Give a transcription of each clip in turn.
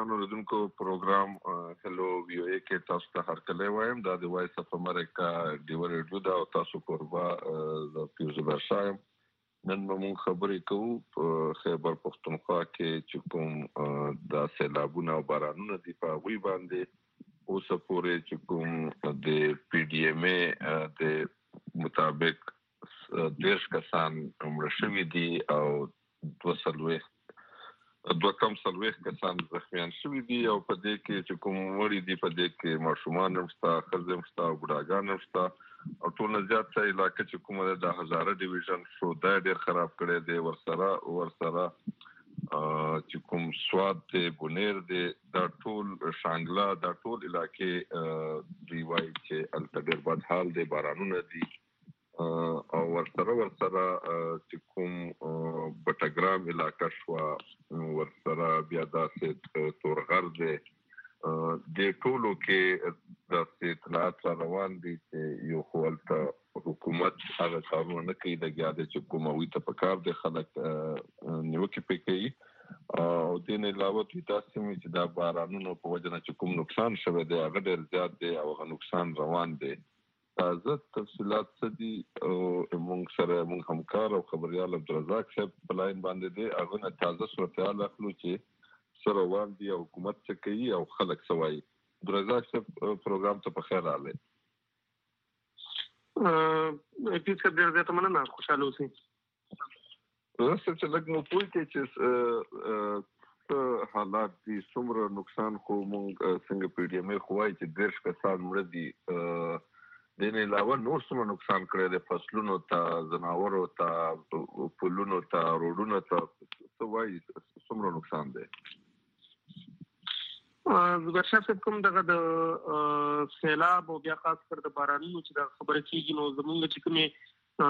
ګرانو اوریدونکو پروګرام هلو وی او ای کې تاسو ته هرکلی وایم دا د وایس اف امریکا ډیو ریډیو دا او تاسو کوربه د پیوز برشایم نن موږ خبرې کوو په خیبر پختونخوا کې چې کوم د سیلابونو او بارانونو د پاوی باندې اوس پورې چې کوم د پی ډی ایم ای د مطابق 10 کسان مړه شوي دي او 2 کسان زخمیان شوي دي او په دې کې چې کوم وړي دي په دې کې ماشومان هم شته ښځې هم شته او بوډاګان هم شته او ټول نه زیات څه علاقه چې کومه د هزاره ډیویژن شو دا ډېر خراب کړی دی ورسره چې کوم سواد دی بونیر دی دا ټول شانګلا دا ټول علاقې دی وایي چې هلته ډېر بد حال دی بارانونه دي او ورسره چې کوم بټګرام علاقه شوه ورسره بیا داسې تورغر دی د ټولو کې داسې اطلاعات را روان دي چې یو خو هلته حکومت هغه کارونه نه کوي لګیا دی چې کوم هغوی ته پکار دی خلک نیوکې پرې کوي او دې نه علاوه دوی داسې وي چې دا بارانونو په وجه نه چې کوم نقصان شوی دی هغه ډېر زیات دی او هغه نقصان روان دی تازه تفصیلات څه دي او موږ همکار او خبریال عبدالرزاق صاحب په لاین باندې دی هغه نه تازه صورتحال اخلو چې څه روان دي او حکومت څه کوي او خلک څه وایي عبدالرزاق صاحب پروګرام ته په خیر راغلی پیس صاحب ډېر زیاته مننه خوشحاله اوسئ صاحب چې لږ مو پوه کړئ چې حالات دي څومره نقصان خو موږ څنګه پی ډي ایم ای خو وایي چې 10 کسان مړه دي د نه علاوه نور څومره نقصان کړی دی فصلونو ته ځناورو ته پلونو ته روډونو ته څه وایي څومره نقصان دی زبرشاه صاحب کوم دغه د سیلاب او بیا خاص کر د بارانونو چې د خبره کېږي نو زمونږ چې کومې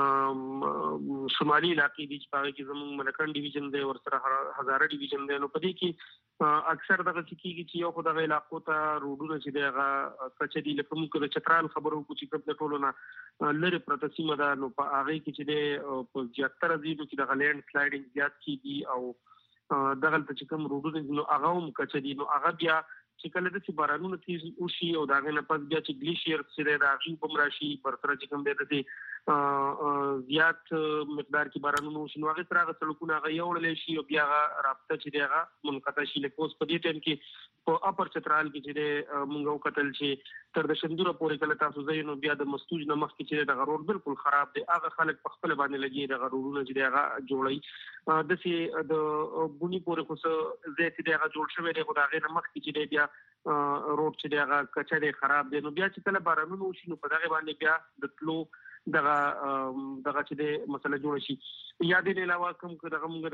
شمالي علاقې دي چې په هغې کې زمونږ ملکن ډیویژن دی ورسره هزاره ډیویژن دی نو په دې کې اکثر دغه څه کېږي چې یو خو دغه علاقو ته روډونه چې دی هغه کچه دي لکه موږ د چترال خبرو وکړو چې کوم د ټولو نه لرې پرته سیمه ده نو په هغې کې چې دی په زیاتره ځایونو کې دغه لینډ سلایډنګ زیات کېږي او دغلته چې کوم روډونه دي نو هغه هم کچه دي نو هغه بیا چې کله داسې بارانونه تیز وشي او د هغې نه پس بیا چې ګلیشیر چې دی د هغې اوبه هم راشي ورسره چې کوم دی داسې زیات مقدار کې بارانونه وشي نو هغې سره هغه سړکونه هغه یوړلی شي او بیا هغه رابطه چې دی هغه منقطع شي لکه اوس په دې ټایم کې په اپر چترال کې چې دی موږ وکتل چې تر د شندوره پورې کله تاسو ځئ نو بیا د مستوج نه مخکې چې دی دغه روډ بالکل خراب دی هغه خلک په خپله باندې لګي دغه روډونه چې دی هغه جوړوي داسې د بوني پورې خو څه ځای چې دی هغه جوړ شوی دی خو د هغې نه مخکې چې دی بیا روډ چې دی هغه کچه دی خراب دی نو بیا چې کله بارانونه وشي نو په دغې باندې بیا د تلو دغه چې دی مسله جوړه شي یا دې نه علاوه کوم دغه موږ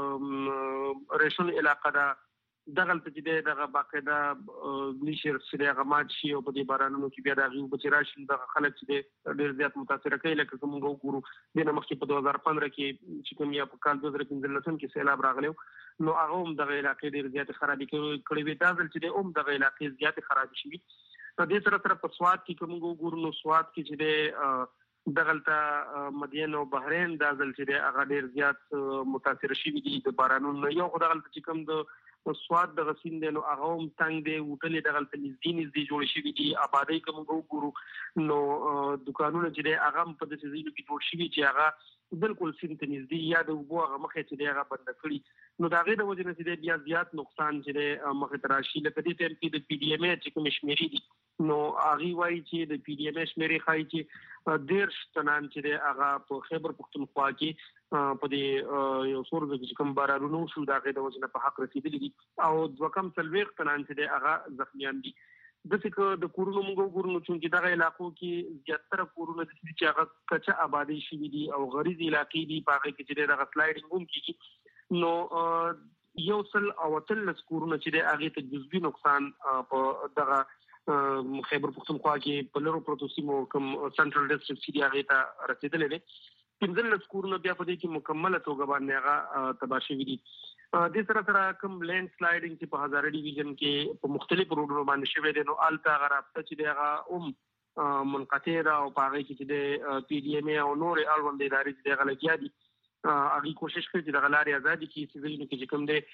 د ریشن علاقه ده دغلته چې دی دغه باقاعده ګلیشیر چې دی هغه مات شي او په دې بارانونو کې بیا د هغې اوبه چې راشي دغه خلک چې دی ډېر زیات متاثره کوي لکه که موږ وګورو دې نه مخکې په 2015 کې چې کوم یا په کال 2015 کې سیلاب راغلی نو هغه هم دغه علاقې ډېرې زیاتې خرابې کړې وې دا ځل چې دی هم دغه علاقې زیاتې خرابې شوي دې سره په سوات کې که موږ وګورو نو سوات کې چې دی دغلته مدین او بحرین دا ځل چې دی هغه ډېر زیات متاثره شوي دي د بارانونو یو خو دغلته چې کوم د سواد دغه سیند دی نو هغه هم تنګ دی هوټلې دغلته نږدې جوړې شوي دي آبادۍ که موږ وګورو نو دوکانونه چې دی هغه هم په داسې ځایونو کې جوړ شوي چې هغه بالکل سیند ته نږدې یا د اوبو هغه مخې چې دی هغه بنده کړي نو د هغې د وجې نه چې دی بیا زیات نقصان چې دی مخې ته راشي لکه دې ټایم کې د پی ډي ایم ای چې کومې شمېرې دي نو هغې وایي چې د پی ډي ایم ای شمېرې ښایي چې 10 تنان چې دی هغه په خیبر پښتونخوا کې په دې یو څو ورځو کې چې کوم بارانونه وشو د هغې د وجې نه په حق رسېدلي دي او 240 تنان چې دی هغه زخمیان دي داسې که د کورونو موږ وګورو نو چونکې دغه علاقو کې زیاتره کورونه داسې دي چې هغه کچه آبادۍ شوي دي او غریزې علاقې دي په هغې کې چې دی دغه سلایډنګ هم کېږي نو 113 کورونه چې دی هغې ته جزوي نقصان په دغه خیبر پښتونخوا کې په لرو پرتو سیمو کوم سنټرل ډسټرکټ چې دی هغې ته رسېدلی دی 15 کورونه بیا په دې کې مکمله توګه باندې هغه تباه شوي دي دې سره کوم لینډ سلایډنګ چې په هزاره ډیویژن کې په مختلفو روډونو باندې شوی دی نو هلته هغه رابطه چې دی هغه هم منقطع ده او په هغې کې چې دی پی ډي ایم ای او نورې اړوند ادارې چې دی هغه لګیا دي هغه کوشش کوي چې د غلاري آزادي کې سیزنو کې کوم دي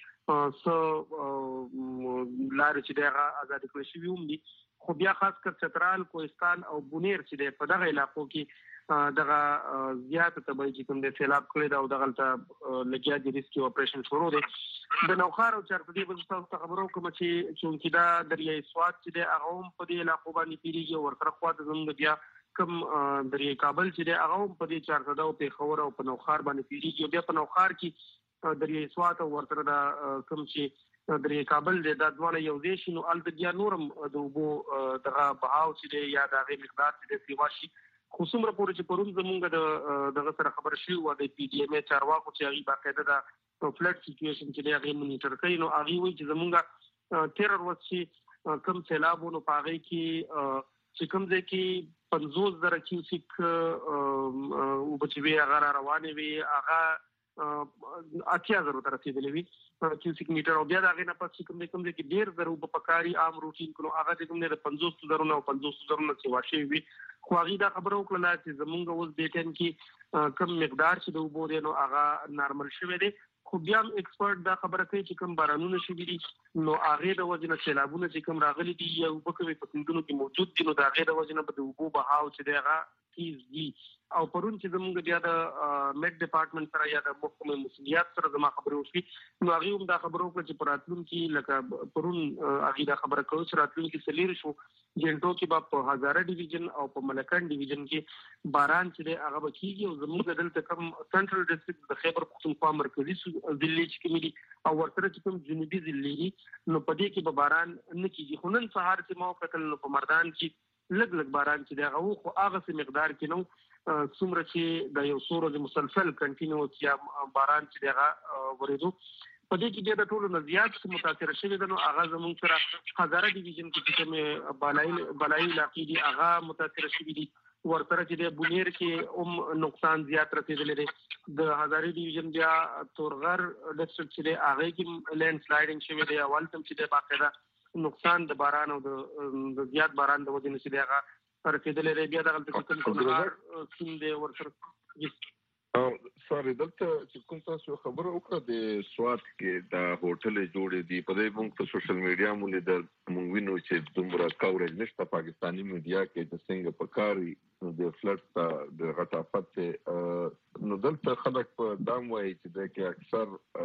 لار چې دغه آزاد کړی شي ووم دي خو بیا خاص کر چترال کوهستان او بونیر چې په دغه علاقو کې دغه زیات تبعی چې کوم د سیلاب کړی دا او دغه لګیا د ریسکیو اپریشن شروع دي د نوخار او چارپدی په تاسو خبرو کوم چې دا دریای سواد چې د هغه په دې علاقو باندې پیریږي او ورسره خواته زموږ بیا کم دریای کابل چې د هغه په دې چارپدا او په خور او په نوخار باندې پیریږي بیا په نوخار کې دریای سواد او ورسره دا کم چې دریای کابل د دادوانه یو ځای شنو ال د بیا نورم د وبو دغه بهاو چې یا دغه مقدار چې د سیواشي خصوصا راپور چې پرون زمونږ دغه سره خبر شي و د پی ډی ام چارواکو چې هغه باقاعده د فلډ سچويشن چې هغه مونیټر کوي نو هغه وایي چې زمونږ تیرر وڅي کم سیلابونو پاغي کې چې کوم ځای کې 50,000 کیوسیک او بچوي هغه روانې وي هغه 80,000 تر رسیدلې وي کیوسیک میټر او بیا دا غي نه پاتې کوم کې ډیر ضرور په پکاري عام روټین کولو هغه د کوم نه 50,000 او 50,000 نه څه واشي وي خو هغه دا خبرو کړل چې زمونږ اوس د ټن کې کم مقدار چې د وبو دی نو هغه نارمل شوی دی خو بیا ایکسپرت دا خبره کوي چې کوم بارانونه شي دي نو هغه د وجنه سیلابونه چې کوم راغلي دي یو بکوي په سندونو کې موجود دي نو دا هغه د وجنه په وبو بهاو چې دغه تیز دي او پرون چې زموږ بیا د میډ ډپارټمنټ سره یا د محکمه مسؤلیت سره زما خبرو وشي نو هغه هم دا خبرو کړ چې پراتلون کې لکه پرون هغه دا خبره کوي چې راتلون کې سلیر شو جنټو کې په هزاره ډیویژن او په ملکان ډیویژن کې باران چې هغه بکیږي او زموږ دلته کوم سنټرل ډیسټریکټ د خیبر پختونخوا مرکزی ضلع کې ملي او ورسره چې کوم جنوبي ضلع نو په دې کې به باران نه کیږي خو نن سهار چې مو کتل نو په مردان کې لګ باران چې دغه خو هغه څه مقدار کې نو څومره چې د یو سورو مسلسل کنټینیوس یا باران چې دغه ورېدو په دې کې د ټولو نزيات متاثر شوی د نو هغه زموږ سره هزاره ډیویژن کې چې بلای علاقې دي هغه متاثر شوی دي ورسره چې د بونیر کې نقصان زیات رسیدلی دی د هزاره ډیویژن بیا تورغر ډسټرکټ چې هغه کې لینډ سلایډینګ شوی دی اول تم چې د باقاعده نقصان د باران او د زیات باران د وجې نشي دیغه رسیدلی دی بیا دغه کوم سیم دی ورسره سوري دلته چې کوم تاسو خبره وکړه د سواد کې د هوټل جوړې دي په دې موږ په سوشل میډیا مولې د موږ وینو چې دومره کاورج نشته پاکستاني میډیا کې چې څنګه پکاري د فلډ د غټافت نو دلته خلک په دام وایي چې د کې اکثر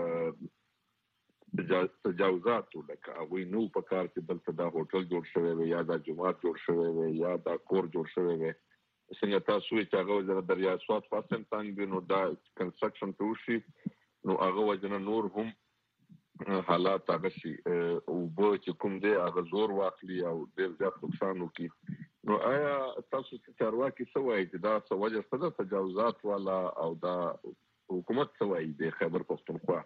تجاوزات لکه وی نو پکار چې دلته دا هوټل جوړ شوی وي یا دا جماعت جوړ شوی وي یا دا کور جوړ شوی وي څنګه تاسو چې هغه وجه دریا سواد فاصله څنګه نو دا کنستراکشن توشي نو هغه وجه نور هم حالات هغه شي او به چې کوم دی هغه زور واخلي او ډیر زیات نقصان وکړي نو آیا تاسو چې چارواکي څه وایي چې دا څه وجه څه تجاوزات والا او دا حکومت څه وایي د خیبر پختونخوا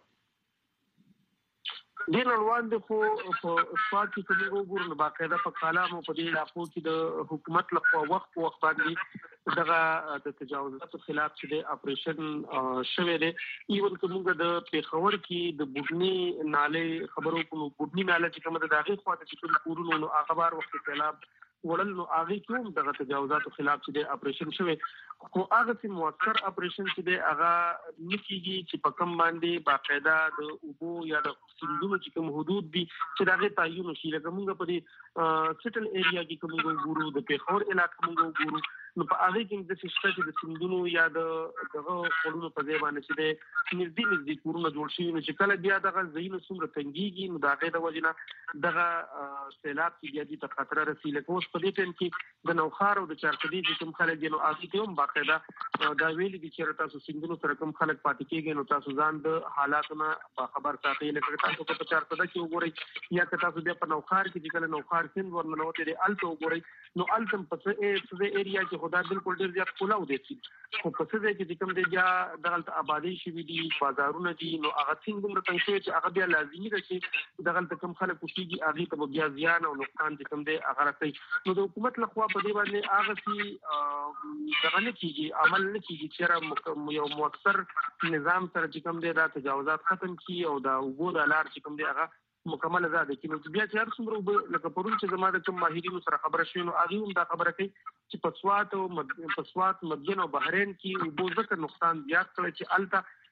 دین روان دي خو په سواد کې کوم وګورنه باقاعده په کلامو په دې علاقو کې د حکومت لخوا وخت باندې دغه د تجاوزاتو خلاف چې د اپریشن شوه دی ایون کومه د پیښور کې د بوډنی ناله خبرو کوم بوډنی ناله چې کومه د داغه خواته چې کوم کورونو نو اخبار وخت خلاف ولل نو هغه کوم دغه تجاوزاتو خلاف چې د اپریشن شوه خو هغه چې موثر اپریشن چې د هغه نکیږي چې په کم باندې باقاعده د اوبو یا د سیندونو چې کوم حدود دي چې دغه تعین شي لکه موږ په دې سټل ایریا کې کوم ګورو د پیښور علاقې موږ ګورو نو په هغه کې د سیستم چې د سیندونو یا دغه خلونو په ځای باندې چې د نږدې کورونه جوړ شي نو چې کله بیا دغه زینو څومره تنګيږي نو دغه د وجنه دغه سیلاب کې بیا د خطر رسي لکه اوس په دې ټیم کې د نوخار او د چارپدی چې کوم خلک نو اږي ته هم باقاعده دا ویل دي چې تاسو سیندونو سره کوم خلک پاتې کېږي نو تاسو ځان د حالاتونو خبر ساتي لکه تاسو په چارپدا کې وګورئ یا تاسو بیا په نوخار کې چې کله نوخار سیند ورننوته دی الته وګورئ نو التم په څه ایریا کې خدا بالکل ډیر زیات کولاو دي خو په څه ځای کې کوم دی یا دغه آبادی شي دي بازارونه دي نو هغه څنګه موږ څنګه چې هغه بیا لازمي ده چې دغه کوم خلک کوشيږي هغه ته بیا زیان او نقصان چې کوم دی هغه راځي نو د حکومت لخوا په دې باندې هغه چې دغه نه کیږي عمل نه کیږي چې یو موثر نظام سره چې کوم دی دا تجاوزات ختم کی او دا وګور لار چې کوم دی هغه مکمل آزاد کینو بیا چې هر څومره لکه پرون چې زماده کوم ماهرینو سره خبره شوه نو هغه هم دا خبره کوي چې په سواد مدین او بحرین کې وبو ځکه نقصان زیات کړي چې الته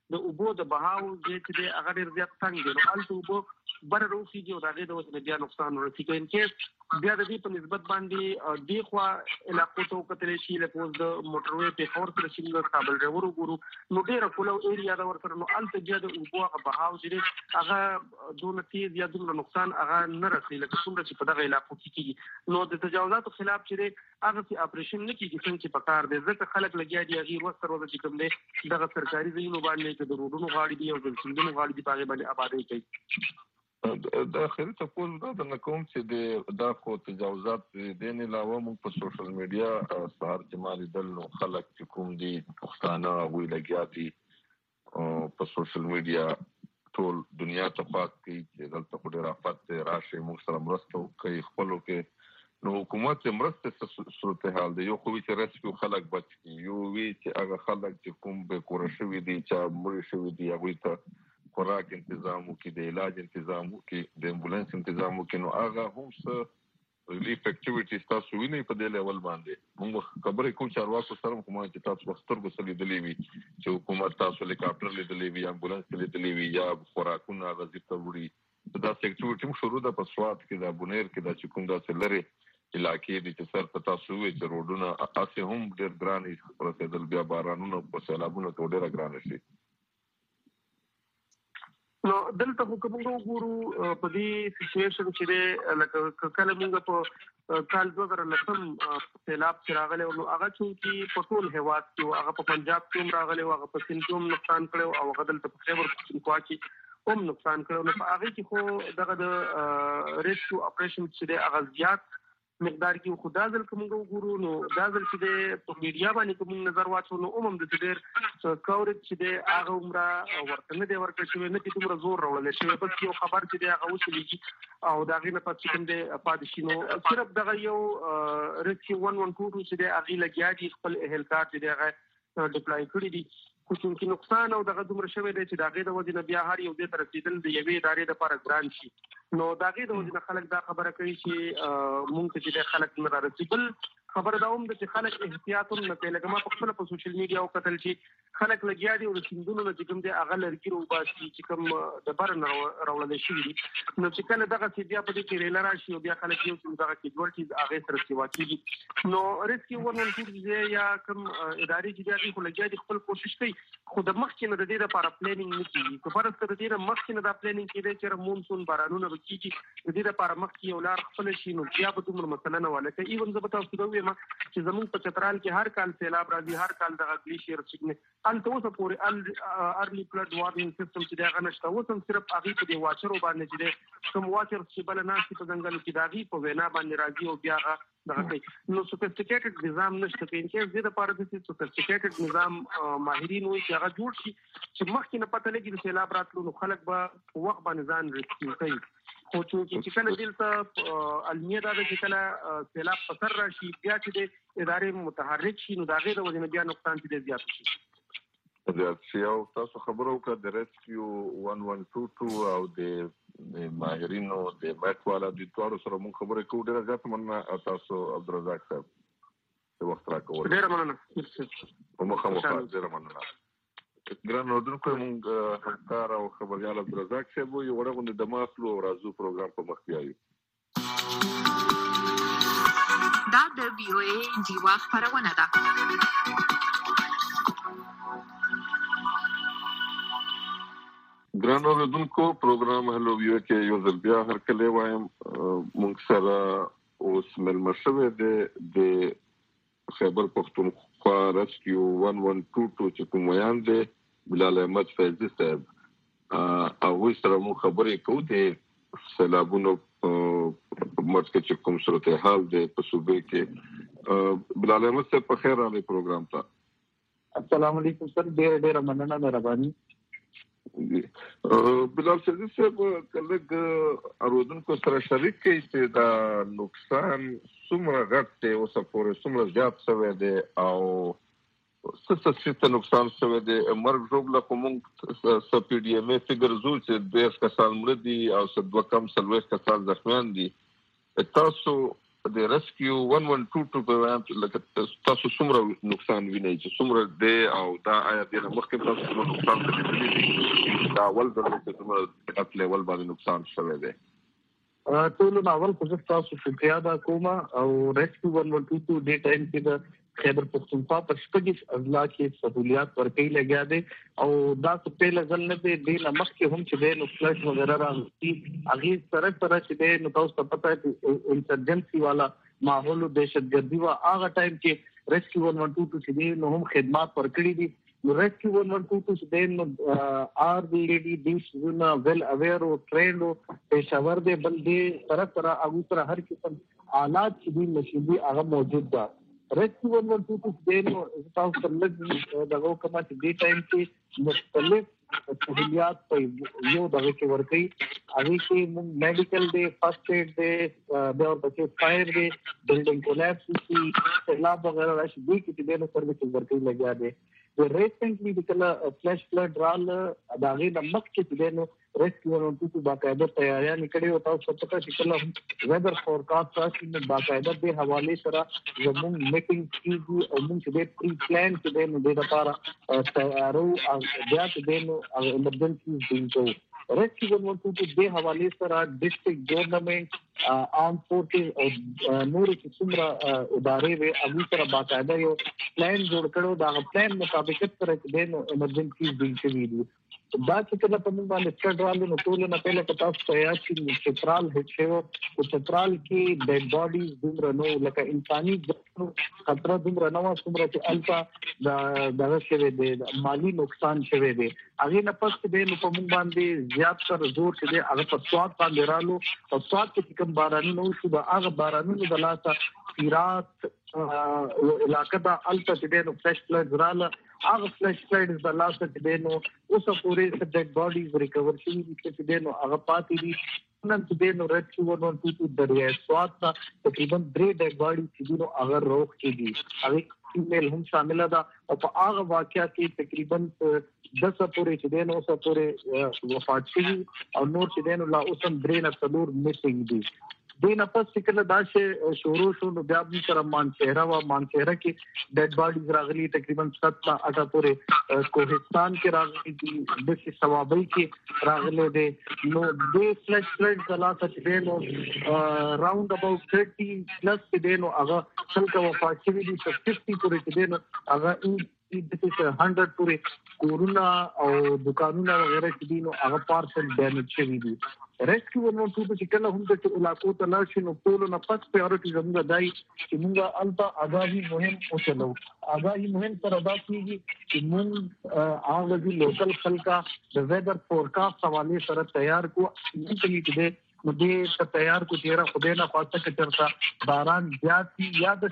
د اوبو د بهاو چې د هغه ډیر زیات څنګه دی نو الته اوبو بر روسي جو دغه د وجه بیا نقصان ورسیږي ان کې بیا د دې په نسبت باندې دی خو علاقو ته کتل شي له د موټروي په خور سره چې کابل ډیور وګورو نو ډیر کولو ایریا دا ورته نو الته بیا د اوبو هغه بهاو چې هغه دونه تیز یا دونه نقصان هغه نه رسي لکه څومره چې په دغه علاقو کې کیږي نو د تجاوزاتو خلاف چې هغه چې اپریشن نه کیږي څنګه چې پکار دی ځکه خلک لګیا دي هغه وسره ورته چې کوم دی دغه سرکاري ځایونو باندې چې د روډونو غاړي دي او د سیندونو غاړي دي په باندې آبادی کوي د اخري تاسو دا نه کوم چې دا خو تجاوزات دین علاوه موږ په سوشل میډیا سهار جمالي دل نو خلک چې کوم دي پښتانه وی لګیا دي په سوشل میډیا ټول دنیا ته پات کی چې دلته خو ډیر افات راشي موږ سره مرسته کوي خپلو کې نو حکومت مرسته صورتحال دی یو خو چې رسکیو خلک بچ کی یو وی چې هغه خلک چې کوم به کور شوی دي چې مړ شوی دي هغه ته خوراک تنظیم وکړي د علاج تنظیم وکړي د امبولانس تنظیم وکړي نو هغه هم څه ریلیف اکټیویټیز تاسو وینئ په دې لیول باندې موږ خبرې کوو چارواکو سره کومه چې تاسو وخترګو سره لیدلې وي چې حکومت تاسو هلیکاپټر لیدلې وي امبولانس لیدلې وي یا خوراکونه غزي ته وړي دا اکټیویټي هم شروع ده په سواد کې د بونیر کې د چکم دا سلري علاقې دي چې سر په تاسو وي چې روډونه اسه هم ډېر ګرانې پرسېدل بیا بارانونو په سیلابونو ته ډېر ګران شي نو دلته حکومت وګورو په دې سچويشن چې لکه کله موږ په کال 2010 سیلاب چې راغلی نو هغه چې په ټول هیواد کې هغه په پنجاب کې راغلی هغه په سند کې نقصان کړو او هغه دلته په خیبر پختونخوا کې هم نقصان کړو نو په هغه کې خو دغه د ریسکیو اپریشن چې هغه زیات مقدار کې خدا ځل کوم وګورو نو دا ځل چې په میډیا باندې کوم نظر واچو نو د ډېر کورج چې د هغه عمره ورته نه دی ورکړل شوی نه چې دومره زور راوړل شوی بس یو خبر چې د هغه وشلېږي او دا غي نه پاتې کوم د پادشي نو صرف دغه یو ریسکیو 112 چې د هغه لګیا دي خپل اهلکار چې هغه ډپلای کړی دي خو چې نقصان او دغه دومره شوی دی چې دغه د وجه نه بیا هر یو دې تر رسیدل د یوې ادارې لپاره ګران شي نو دغه د وجه نه خلک دا خبره کوي چې مونږ چې د خلک نه رسیدل خبر دا هم چې خلک احتیاط هم نه کوي لکه ما په خپل په سوشل میډیا او کتل چې خلک لګیا دي او سیندونو نه چې کوم دی هغه لرګي روباسي چې کوم د بر نه راولل شي نو چې کله دغه چې بیا په دې کې ریل راشي او بیا خلک یو څه دغه کې ورتي هغه سره سیوا کیږي نو ریسکیو 112 یا کوم ادارې چې دغه خو لګیا دي خپل کوشش کوي خو د مخکې نه د دې لپاره پلانینګ نه کیږي که فرض کړو د دې مخکې نه دا پلانینګ کیږي چې مونسون بارانونه وکړي د دې لپاره مخکې یو لار خپل شي نو بیا به دومره مسله نه ولکه ایون زه به تاسو ته وایم چې زموږ په چترال کې هر کال سیلاب راځي هر کال دغه گلیشیر چکنه ان ته اوسه پورې ارلی فلډ وارنینګ سیستم چې دغه نشته اوس هم صرف هغه په دی واچرو باندې چې کوم واچر چې بل نه په ځنګل کې داغي په وینا باندې راځي او بیا دغه کوي نو سوفیسټیکیټډ نظام نشته کې انکه زه د پاره د سوفیسټیکیټډ نظام ماهرین وي چې هغه جوړ شي چې مخکې نه پته لګي چې سیلاب راتلو نو خلک به وخت باندې ځان ریسکیو کوي خو چې کله دلته علمي دا چې کله سیلاب پسر راشي بیا چې د ادارې متحرک شي نو دا غیر د وجه بیا نقصان چې زیات شي زیات شي او تاسو خبرو وکړه د ریسکیو 1122 او د ماهرینو د میټ والا د دوارو سره مون خبرې کوو ډېر زیات مننه تاسو عبدالرزاق صاحب د وخت راکول ډېر مننه په مخه ډېر مننه ګران اردوونکو موږ همکار او خبريال عبدالرزاق صاحب یو وړاندې د ماسلو راځو پروګرام په مخ بیایو دا د VOA جیوا خبرونه ده ګران اردوونکو پروګرام هلو ویو کې یو ځل بیا هر کله وایم موږ سره اوس ملمر شوی د خیبر پختونخوا ریسکیو 1122 چې کوم ویان دی بلال احمد فیضی صاحب او سره مو خبرې کوو د سیلابونو مرکز چې کوم صورتحال دی په صوبې کې بلال احمد صاحب په خیر راغلی پروګرام ته السلام علیکم سر ډېر مننه مهرباني بلال فیضی صاحب کله اورودونکو سره شریک کړي چې دا نقصان څومره غټ دی اوس پورې څومره زیات شوی دی او څه نقصان شوی دی مرګ ژوبله کوم څه پی ډي ام ای فګر زو چې 10 کسان مړه دي او څه دوه کم 40 کسان زخمیان دي تاسو د ریسکیو 1122 په وخت لکه تاسو څومره نقصان وینئ چې څومره دی او دا آیا د مخکې تاسو نقصان څه دا ول درته څومره اپ لیول باندې نقصان شوی دی ټول ناول خو تاسو شکریا دا کوم او ریسکیو 1122 ډے ټایم کې د خیبر پختونخوا په شپږ اضلاع کې سہولیات ورکړي لګیا دي او دا څه په لګل نه دي د نمک کې هم چې د نو فلش وغیرہ راځي هغه سره چې د نو تاسو پته ہے انسرجنسي والا ماحول او دهشتګردي وا هغه ټایم کې ریسکیو 1122 چې دی نو هم خدمات ورکړي دي نو ریسکیو 1122 چې دی نو آر دی ډي دي زونه ویل اویر او ټرینډ او پېښور دی بل دی سره هغه سره هر قسم آلات چې دی مشینري هغه موجود ده ریسکیو 1122 دی نو تاسو څنګه دغه کومه چې دی ټایم کې مختلف سہولیات په یو دغه کې ورکړي هغه کې میډیکل دی فرست ایډ دی د اور پکې فایر دی بلډینګ کولیپس کی سیلاب وغیرہ راشي دی کې د نو سرویس ورکړي لګیا دی د ریسنټلی د کله فلش فلډ رال داغه د مخ کې د نو ریسکیو 1122 باقاعده تیاریاں نکړي او تاسو پته چې کله ویدر فورکاسټ راشي نو باقاعده به حواله سره زموږ میټینګ کیږي او موږ د پری پلان کې د نو د لپاره تیارو او بیا د نو ایمرجنسي دینکو ریسکیو 1122 د حواله سره ډیسټریکټ ګورنمنت عام فورسز او نور چې څومره ادارې وي هغه سره باقاعده یو پلان جوړ کړو دا پلان مطابق سره د نو ایمرجنسي دینکو دي دا چې کله په موږ باندې چټرال نو ټول نه پهله پتا ستیا چې چترال هټ شو او چترال کې ډیډ باډیز دومره نو لکه انساني خطر دومره نو څومره چې الفا دغه شوی دی مالی نقصان شوی دی هغه نه پس دې نو په موږ باندې زیات تر زور چې دی هغه په سواد باندې رالو او سواد کې کوم بارانونه نو شو دا هغه بارانونه د لاسه سیرات علاقه دا الفا چې دی نو فلش فلډ رااله هغه فلش فلډ د لاسه چې دی نو اوس پورې ډیډ باډیز ریکور شوي دي چې دی نو هغه پاتې دي نن چې دی نو ریسکیو 1122 دریای سواد ته تقریبا 3 ډیډ باډیز چې دی نو هغه روغ کېږي هغه فیمیل هم شامل ده او په هغه واقعیا کې تقریبا 10 پورې چې دی نو اوس پورې وفات شوي او نور چې دی نو لا اوس هم 3 نه 4 میسنګ دي دین پس کله دا چې شروع شو نو بیا به سره مانچهره کې ډیډ باډیز راغلي تقریبا 7 8 پورې کوهستان کې راغلي دي د ثوابي کې راغلي دي نو د فلش فلډ کلا څخه نو راوند اباوت 30 پلس دي نو هغه څلکه وفات شوي دي 50 پورې دي نو هغه د 100 پورې کورونا او دکانونه وغیرہ چې دي نو هغه پارسل ډیمیج شوي دي ریسکیو 1122 چې کله هم د علاقو ته لاړ شي نو ټول نه پس پریورټي زموږ دای چې موږ البته آگاهي مهم وچلو آگاهي مهم تر ادا کیږي چې موږ هغه د لوکل خلکا د ویدر فورکاسټ حواله سره تیار کو چې دې نو دې ته تیار کو چیرې خدای نه پاتہ کې چرته باران زیاتی یا د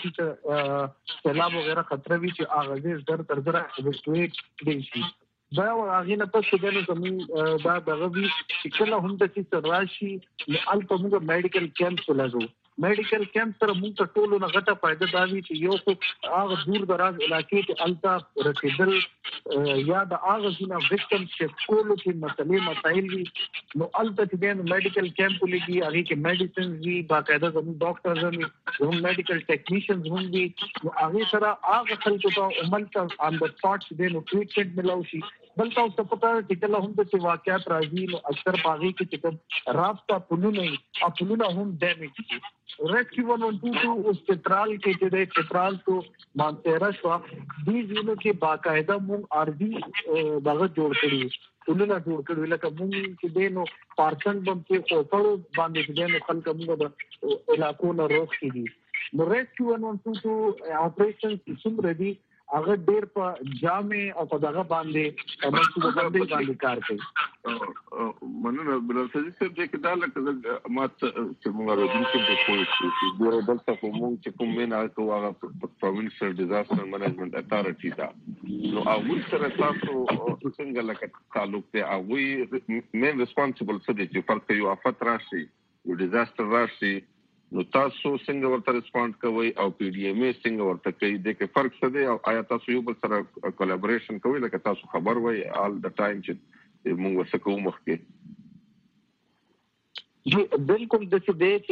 سیلاب وغیرہ خطر وی چې اغاز در تر زره ایویکویټ دي شي دا هغه نه پس چې د زمين دا دغه وی چې کله هم د څه راشي نو الته موږ میډیکل کیمپ لګو میډیکل کیمپ سره موږ ته ټولو نه غټه فائدہ دا وی چې یو خو هغه دور دراز علاقې ته الته رسیدل یا د هغه ځینې وکټم چې کولو کې مسائل وي نو الته چې د میډیکل کیمپ لګي هغه کې میډیسنز وی باقاعده زموږ ډاکټرز هم میډیکل ټیکنیشنز هم دي نو هغه سره هغه خلکو ته عمل ته آن د سپاټ د نو ټریټمنټ ملو شي بل تاسو پته چې کله هم د واقعیت راځي نو اکثر باغی کې چې رابطه پلونه هم ډیمیج شي ریسکیو 1122 اوس چترال کې چې د چترال تو مانتیرا شو دي ځینو کې باقاعده مونږ ارضي دغه جوړ کړی ټولنه جوړ کړو لکه مونږ چې دینو پارسن بم کې خوړو باندې چې دینو خلک موږ د علاقو نه روغ کړي نو ریسکیو 1122 اپریشن څومره دي هغه ډېر په جامع او په دغه باندې منصوبه باندې کار کوي مننه بل څه چې کدا لکه مات چې موږ راځو چې په کوم ډېر بل څه کوم چې کوم نه هغه پروینشل ډیزاستر منیجمنت اتارټی دا نو هغه سره تاسو څنګه لکه تعلق ته هغه مین ریسپانسیبل څه دي چې فرق یو افت راشي یو ډیزاستر راشي نو تاسو څنګه ورته ریسپانډ کوئ او پی ډی ایم ای څنګه ورته کوي د کې فرق څه دی او آیا تاسو یو بل سره کولیبریشن کوئ لکه تاسو خبر وای آل د ټایم چې موږ څه کوو مخکې جی بالکل د څه دی چې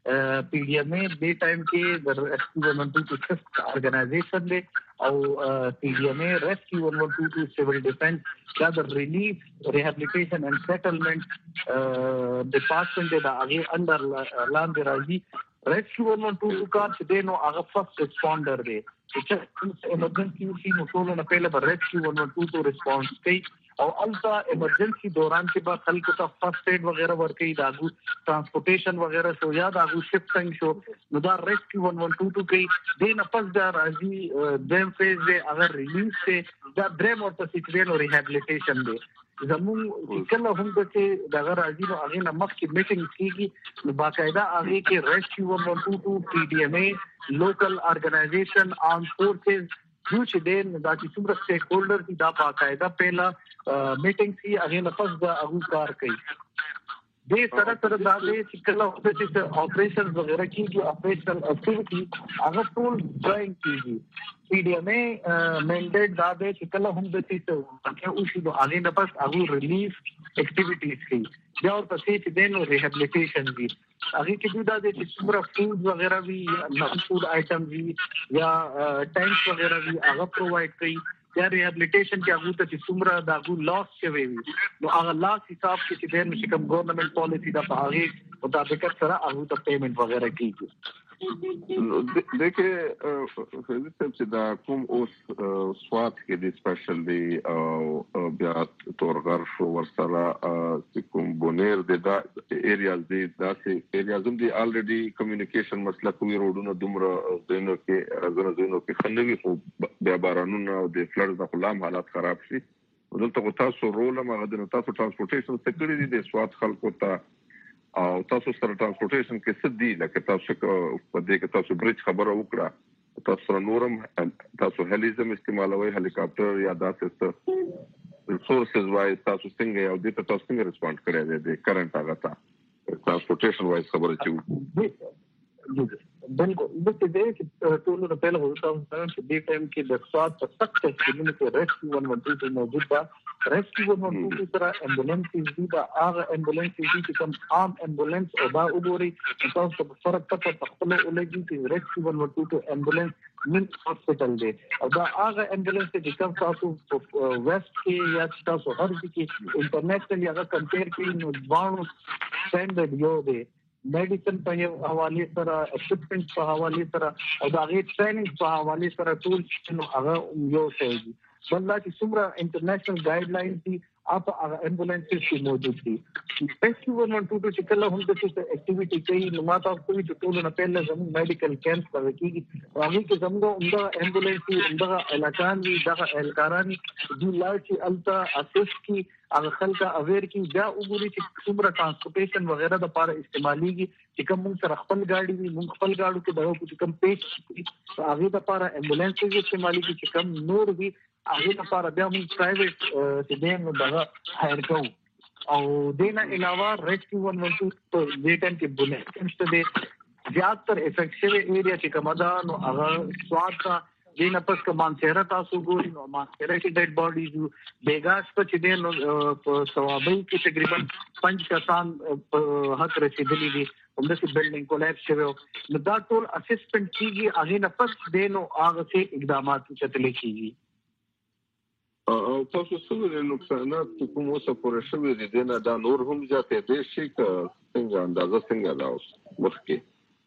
PDMA دې ټایم کې د Rescue 112 organization دی او PDMA Rescue 112 Civil Defense دا د Relief Rehabilitation and Settlement Department دی دا هغه انډر لاندې راځي. Rescue 112 کار چې دی نو هغه فرست ریسپونډر دی چې ایمرجنسي وشي نو ټول نه پهله به Rescue 112 ریسپانس کوي او البته ایمرجنسي دوران کې به خلکو ته فرست ایډ وغیرہ ورکړي داغو ټرانسپورټیشن وغیرہ شو یا داغو شفټنګ شو نو دا Rescue 112 کوي دې نه پس دا راځي دیم فیز دی اگر ریلیز ته دا دریم ورته سیټوینو ریهابلیټیشن دی زموږ کله هم چې دغه راځي نو هغه نه مخکې میټینګ کیږي نو باقاعده هغه کې Rescue 112 PDMA لوکل ارګنایزیشن آرم فورسز جو چې دین دا چې څومره سټیک هولډر دي دا باقاعده پهلا میټینګ سی هغه نه پس دا هغه کار کوي دې سره سره دا چې کله چې اپریشن وغیرہ کیږي اپریشنل اکټیویټي هغه ټول ډراینګ کیږي PDMA منډیټ دا دی چې کله هم د چې او شي د هغه نه پس هغه ریلیف اکټیویټیز کوي بیا ورپسې چې دین ریهابلیټیشن دي هغه کې دا د څومره فود وغیرہ وی نون فود آیټم وی یا ټینکس وغیرہ وی هغه پرووایډ کوي یا ریهابلیټیشن کې هغه ته چې څومره دا غو لاس شوی وي نو هغه لاس حساب کې چې دین چې کوم ګورنمنت پالیسی دا په هغه مطابق سره هغه ته پیمنٹ وغیرہ کیږي. دغه فزیکل چې دا کوم اوس سوات کې د سپیشل دی او بیا تورغر شو ورسره چې کوم بونیر د دا ایریاز دی داسې ایریاز هم دی الریډي کمیونیکیشن مسله کوي روډونو دومره دینو کې خنوي خو بیا بارانونه او د فلډز د غلام حالات خراب شي دلته تاسو رول ما غوډنه تاسو ترانسپورټیشن سکړی دي د سوات خلکو ته او تاسو سره ترانسپورټیشن کې څه دی لکه تاسو په دې کې تاسو بریج خبره وکړه تاسو سره نورم تاسو هلیزم استعمالوي هلیکاپټر یا داسې ریسورسز وای تاسو څنګه یو دې ته تاسو څنګه ریسپونډ کړی دی کرنٹ هغه ته ترانسپورټیشن وای خبره چې بالکل د دې چې ټول نه پهل هوتا چې دې ټایم کې د سواد په سخت کې کې Rescue 112 موجود ده Rescue 112 سره امبولانس دي دا هغه امبولانس دي چې کوم عام امبولانس او دا وګوري تاسو په فرق پته خپل ولګي چې Rescue 112 امبولانس من هاسپټل دی او دا هغه امبولانس چې کوم تاسو په ویسٹ کې یا تاسو هر ځای کې انټرنیشنل هغه کمپیر کړئ نو ځوانو سټانډرډ یو دی میډیسن په حواله سره اکوپمنټ په حواله سره او دا غي ټریننګ په حواله سره ټول نو هغه یو شی دي بلدا چې څومره انټرنیشنل ګایډ لاین دي اپ هغه امبولانسز کې موجود دي Rescue 112 چې کله هم د څه اکټیویټي کوي نو ماته کوي چې ټول نه پهله زموږ میډیکل کیمپ کوي هغه کې زموږ عمده امبولانس عمده علاقان دي دغه الکاران دي لارچ التا اساس کی هغه خلک اویر کی دا وګوري چې څومره ترانسپورټیشن وغیرہ د لپاره استعماليږي چې کوم موږ سره خپل گاډي وي موږ خپل گاډو کې دا کوم کم پیش هغه د لپاره امبولانس کې استعماليږي چې کوم نور وي هغه لپاره بیا موږ پرایویټ چې دیم دغه هایر کوو او دینه علاوه Rescue 112 په دې ټیم کې بونه نشته دي زیاتره افیکټیو ایریا چې کومه ده نو هغه سواد دینه پس کمان سره تاسو ګورئ نو ما سره کې ډیډ باډیز بیګاس په چې دین په ثوابي کې تقریبا 5 کسان په حق رسیدلي دي همدا چې بلډینګ کولاپس شوی نو دا ټول اسسمنت کیږي هغه نه پس دینو هغه څه اقدامات چتل کیږي او تاسو څنګه نقصانات کوم څه پورې شوی دي دنه دا نور هم ځاتې دي شي څنګه اندازه څنګه دا اوس مخکې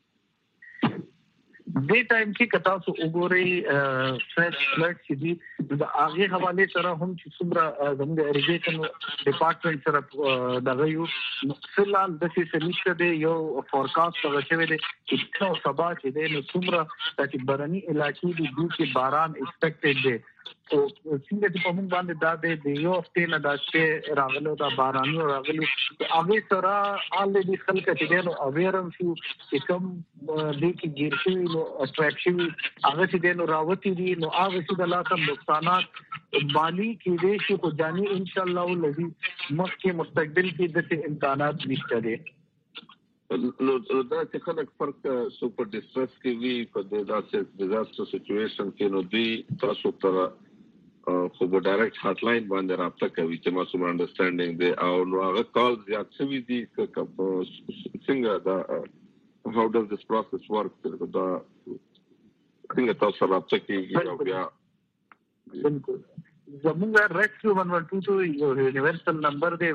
دې ټایم کې کتا سو وګوري فرش فلډ چې دي د هغه حواله سره هم چې څومره زموږ اریګیشن ډپارټمنټ سره دغه یو فلال د څه نشته دی یو فورکاست راځي دی چې څو سبا چې دی نو څومره چې برني علاقې دي چې باران ایکسپیکټډ دی او څنګه چې په موږ باندې د یو هفته نه داسې راغلو دا بارانو راغلو هغه سره الریډي خلک چې نو اویرم شو چې کوم دې کې ګیر شي نو اټریکشن هغه چې نو راوتی دي نو هغه چې د لاسه نقصانات مالی کې دي چې خو جاني ان شاء الله ولې مخکې مستقبل کې د امکانات نشته دي نو دا چې خلک فرق سپر ډیسټرس کې وی په داسې ډیزاستر سچويشن کې نو دی تاسو تر خو په ډایرکټ هاټ لاین باندې رابطه کوي چې ما سم انډرستانډینګ دی او نو هغه کال زیات شوی دي څنګه دا how does this process work? دا څنګه تاسو رابطه کیږي او بیا بالکل زموږ ریسکیو 1122 یو یونیورسل نمبر دی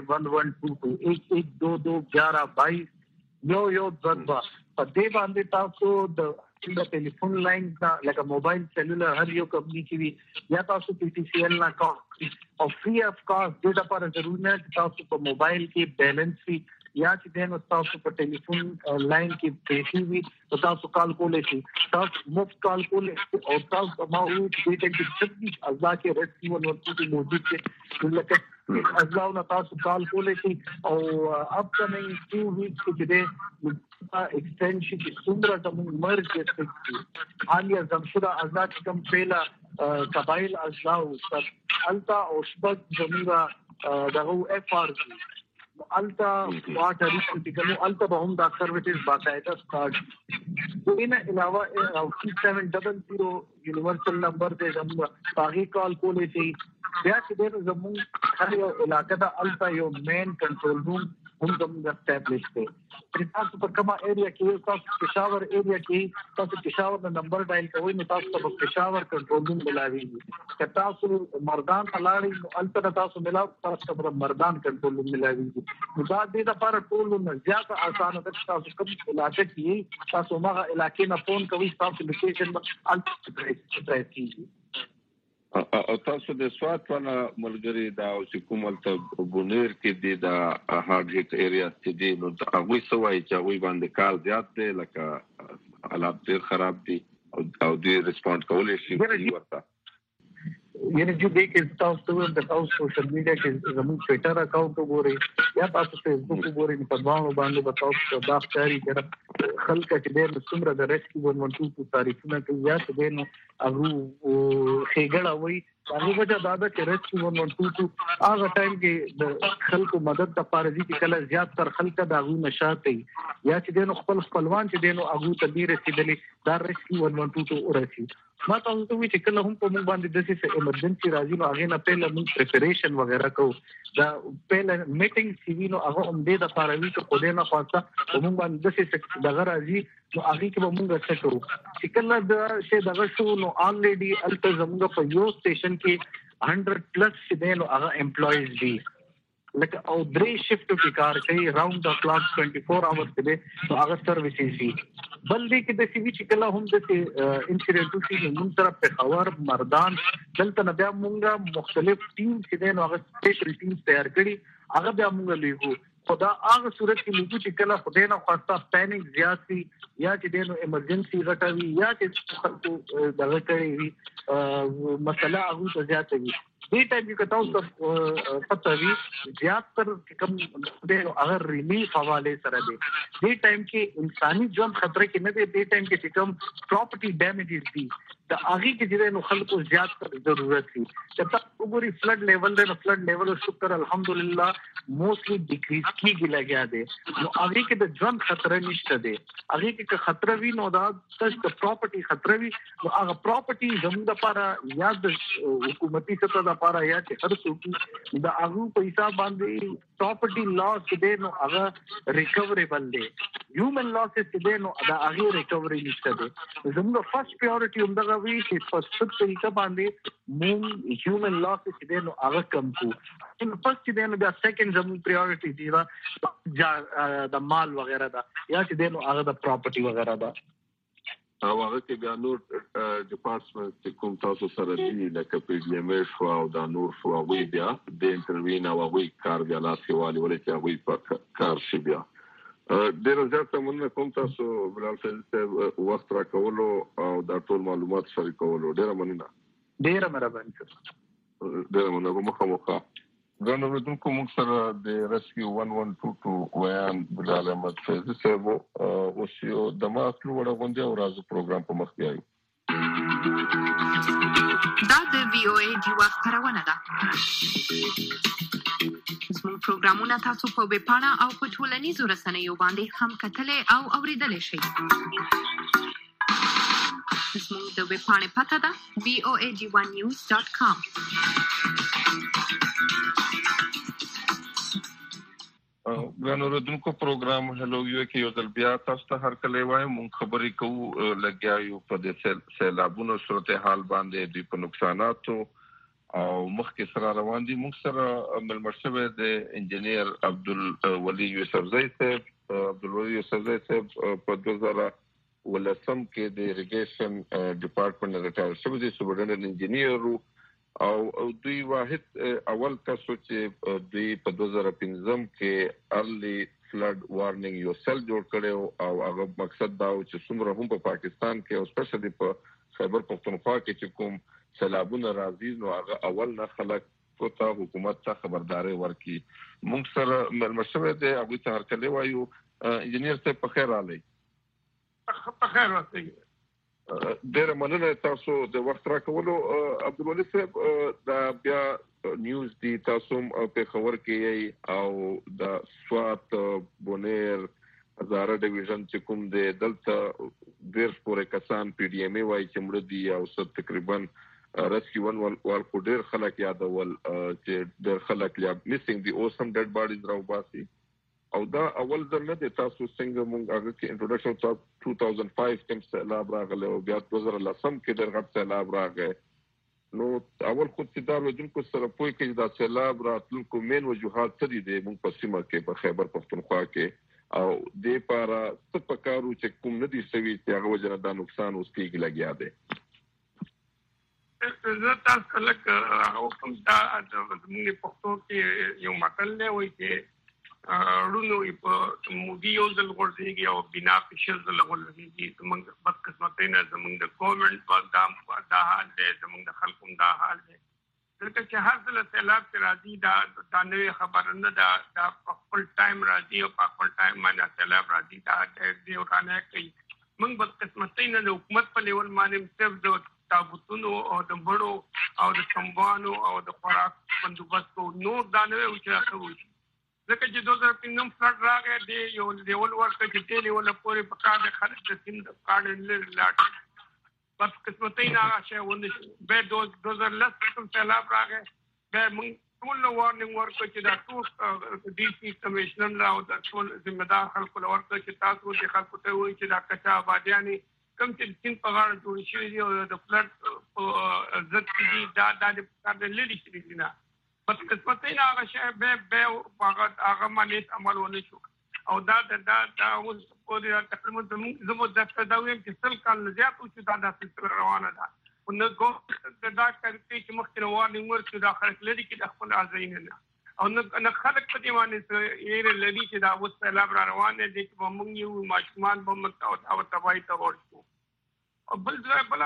1122 یو ځبا په دې باندې تاسو د ټلیفون لاین دا لکه موبایل سیلولر هر یو کمپنی کې وي یا تاسو PTCL نا او فری اف کاسټ د لپاره ضروري نه تاسو په موبایل کې بیلنس وي یا چې دنه تاسو په ټلیفون لاین کې پیسې وي تاسو کال کولای شئ تاسو مفت کال کولای او تاسو ما او دې ټیک د ازلا کې ریسکیو 1122 موجود دی لکه ازلا نو تاسو کال کولای شئ او اپ کمینګ 2 ویکس کې دې ایکسټنشن کې څومره د مرګ کې حالیا زمشوره ازلا کوم پیلا قبایل ازلا او التا او شبک زميرا دغه FR التا واټر ریسټیکلو التا به هم دا سرویسز باقاعده سٹارټ دینه علاوه 3700 یونیورسل نمبر دې زموږ باغی کال کولې شي بیا چې زموږ هر یو علاقې دا التا یو مین کنټرول روم هم زموږ اسټابلیش کړي تاسو په کومه ایریا کې تاسو پېښور ایریا کې تاسو پېښور نمبر ډایل کوئ نو تاسو په پېښور کنټرول روم ملاوي که تاسو مردان تلاړی الته تاسو ملاو تاسو په مردان کنټرول روم ملاوي نو دا دې لپاره ټول نه زیات آسان ده تاسو کوم علاقې کې تاسو هغه علاقې نه فون کوئ تاسو لوکیشن الته کیږي او تاسو د سوات ولا ملګری دا او چې کوملته بونیر کې دی دا هارد هیټ ایریا چې دی نو هغه سوای چې هغه باندې کار زیات دی لکه حالات ډیر خراب دي او دې ریسپونډ کولای شي ورته یعنی چې دې کې تاسو د تاسو سوشل میډیا کې زموږ ټویټر اکاونټ وګورئ یا تاسو فیسبوک وګورئ په باندې باندې تاسو دا ښکاری کړه خلک چې ډېر څومره د ریسکیو 1122 تاریخونه کوي یا چې دین هغه خېګړه وي هغه وجه دا ده چې ریسکیو 1122 هغه ټایم کې د خلکو مدد لپاره چې کله زیات تر خلک دا غو نشاط یا چې دین خپلوان چې دین هغه تدبیر رسیدلی دا ریسکیو 1122 ورسي ما تاسو ته وی چې کله هم په موږ باندې د څه ایمرجنسي راځي نو هغه نه پهله موږ پریپریشن وغیرہ کو دا پهله میټینګ سی وی نو هغه هم دې د لپاره وی چې خو دې نه خاصه موږ باندې د څه دغه راځي نو هغه کې موږ څه کوو چې کله دا شی دغه شو نو الریډي الته زموږ په یو سټیشن کې 100 پلس چې دې نو هغه امپلویز دي لکه او درې شفټ کې کار کوي راوند د کلاک 24 اورز کې نو هغه سرویسز دي بل دې کې د سی وی چې کله هم د انسیډنټ شي موږ طرف په خبر مردان دلته نه بیا موږ مختلف ټیم چې دین هغه سپیشل ټیم تیار کړي هغه بیا موږ لیکو خدا هغه صورت کې لیکو چې کله خدای نه خواسته پینیک زیات وي یا چې دین ایمرجنسي غټوي یا چې دغه کوي مسله هغه ته زیات وي دې ټایم کې تاسو پته وي زیات تر کم د اگر ریلیف حواله سره دی دې ټایم کې انساني ژوند خطر کې نه دی دې ټایم کې کم پراپرټي ډیمیجز دي د هغه کې چې نو خلکو زیات ضرورت دي چې تاسو وګورئ فلډ لیول دی نو فلډ لیول شکر الحمدلله موستلی ډیکریز کیږي لګیا دی نو هغه کې د ژوند خطر نشته دی هغه کې خطر وي نو دا تاسو د پراپرټي خطر وي نو هغه پراپرټي زموږ لپاره یا د حکومتي سطح لپاره یا چې هر څوک د هغه په حساب باندې پراپرټي لاس دی نو هغه ریکوریبل دی هیومن لاس دی نو دا هغه ریکوري نشته دی زموږ فرست پرایورټي هم دا وی چې فرست طریقه باندې مون هیومن لاس دی نو هغه کم کو ان فرست دی نو دا سیکنډ زموږ پرایورټي دی دا مال وغیرہ دا یا چې دی نو هغه د پراپرټي وغیرہ دا او هغه کې بیا نور ډپارټمنټ کوم تاسو سره دی لکه پی ډی ام ایس او دا نور شو وی بیا د انټرویو او وی کار بیا لاس والی ولې چې وی په کار شي بیا ډیر زیات موږ کوم تاسو بلال صاحب وخت را کولو او دا ټول معلومات شریکولو ډیر مننه ډیر مهرباني ډیر مننه مخه غواړم چې کوم سره د ریسکیو 1122 ویان بلال احمد صاحب او شیو د ماخلو وړ غونډه او راز پروګرام په مخ کې دا د وی او ای دی وخت خبرونه ده زموږ پروګرامونه تاسو په ویب پاڼه او په ټولنیزو رسنیو باندې هم کتلای او اوریدلای شئ زموږ د ویب پاڼې پته ده voag1news.com غنو ردونکو پروګرام هلو یو کې یو ځل بیا تاسو ته هر کله وایي مونږ خبرې کوو لګیا یو په دې سیلابونو صورتحال باندې د په نقصاناتو او مخکې سره روان دي. مونږ سره ملمرشوه د انجنیر عبدالولي یوسفزئی صاحب په 2013 کې د اریګیشن ډپارټمنټ ریټایر شوی دی، سوبرډنټ انجنیر او دوی واحد اول تاسو چې دوی په 2015 کې ارلی فلډ وارنینګ یو سیل جوړ کړو او هغه مقصد دا و چې څومره هم په پاکستان کې او سپیشلی په خیبر پختونخوا کې چې کوم سیلابونه راځي نو هغه اول نه خلک کوته حکومت ته خبرداري ورکړي. موږ سره مشوره ده هغه ته هر کله وایو انجنیر ته په خیر علي. په خیر راځي. ډېر مننه تاسو د وخت راکولو. عبدالولي صاحب دا بیا نیوز دی تاسو په خبر کې او د سوات بونیر هزاره ډیویژن چې کوم د دلته ډېر پورې کسان پی ډی ایم ای وایي چې مړ دي او ست تقریبا ریسکیو ون کو ډېر خلک یادول چې ډېر خلک یا میسینګ دی اوسم ډیډ باډیز راوباسي او دا اول ځل نه دی. تاسو څنګه مونږ هغه کې انټروډکشن تاسو 2005 کې سیلاب راغله او بیا 2010 کې ډېر غټ سیلاب راغی. نو اول خو چې دا وجونکو سره پوي کې دا سیلاب راتلونکو مین وجوهات څه دي مونږ په سیمه کې په خیبر پختونخوا کې او د لپاره څه پکارو چې کوم نه دي سوي چې هغه وجنه دا نقصان اوس کېږي لګیا دی. زه تاسو لکه هغه کوم دا زموږ پښتو کې یو متل دی وایي چې رونو په مودي یو ځل ورځيږي او بنا فشل ځل ورځيږي. زمونږ بد قسمتۍ نه زمونږ د ګورنمنت باندې دا حال دی، زمونږ د خلکو دا حال دی. ځکه چې هر ځل سیلاب چې راځي دا نوې خبره نه دا په خپل ټایم راځي او په خپل ټایم باندې سیلاب راځي. دا د ورانه کوي. موږ بد قسمتۍ نه د حکومت په لیول باندې صرف د تابوتونو او د بړو او د سمبانو او د خوراک بندوبست کو نور دا نوې وچه کوي. ځکه چې 2015 فلډ راغی دی یو لیول ورکړ چې دی لیول پورې په کار د خلک د سیند کارډ لاټ بس قسمتۍ نه هغه ونه به 2010 کوم سیلاب راغی به موږ ټول وارنینګ ورکړ چې دا ټول ډي سي کمشنر او د ټول ذمہ دار خلکو ورکړ چې تاسو د خلکو ته وایي چې دا کچا آبادیانې کم چې سیند په غاړه جوړ شوي دي او د فلډ ضد دي دا د کار د لري شي نه بس قسمتۍ نه هغه شی به هغه باندې عمل ونه شو او دا اوس پورې تقریبا زموږ د تداویم کې سل کال زیات چې دا د روانه ده او نه ګو دا کوي چې مخکې وارنینګ ورکړي دا خلک لري کې د خپل ازاین نه او نه خلک په دې باندې یې لري چې دا اوس سیلاب را روان دي چې موږ یو ماشومان به او تباہي ته ورسو او بل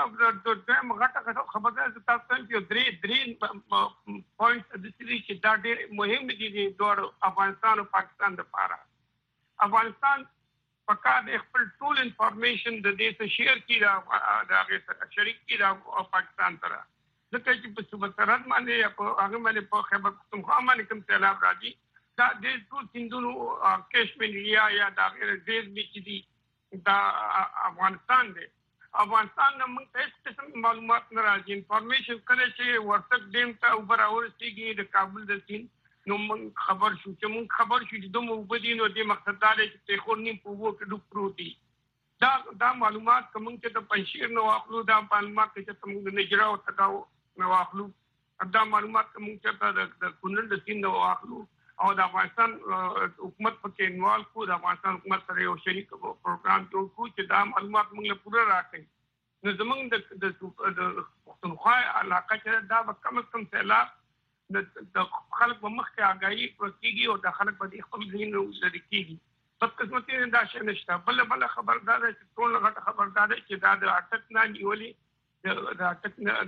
د دیم غټه خبره ده تاسو ته درې پوینټ د دې چې دا ډېر مهم دي د دوه افغانستان او پاکستان لپاره. افغانستان پکار د خپل ټول انفارمیشن د دې څخه شیر کړي دا هغه شریک کړي او پاکستان سره ځکه چې په صوبه سرحد باندې په هغه باندې په خیبر پختونخوا باندې کوم سیلاب راځي دا د ټول سیندونو کشمیر یا دا غیر دیش کې دي دا افغانستان دی. افغانستان نه موږ هیڅ قسم معلومات نه راځي. انفارمیشن کله چې ورتک ډیم ته اوبر اورسیږي د کابل د سین نو موږ خبر شو چې دومره وبدي نو د مقصد دا چې ته خو نیم په وو کې ډوب پروت دي. دا معلومات کوم چې د پنځیر نو اخلو دا معلومات چې موږ نجرا او تکاو نو اخلو دا معلومات کوم چې د کونړ د سین نو اخلو او د افغانستان حکومت پکې انوالو کو د افغانستان حکومت سره یو شریک پروګرام جوړ کو چې دا معلومات موږ له پوره راکړي. نو زمونږ د پختونخوا علاقه چې دا به کم از کم سیلاب د خلک په مخ کې آګاهي کېږي او د خلک په دې خپل ذهن لري کېږي. بس قسمتي دا شی نشته. بل خبردار دی چې ټول غټه خبردار دی چې دا د اټک نه نیولي د اټک نه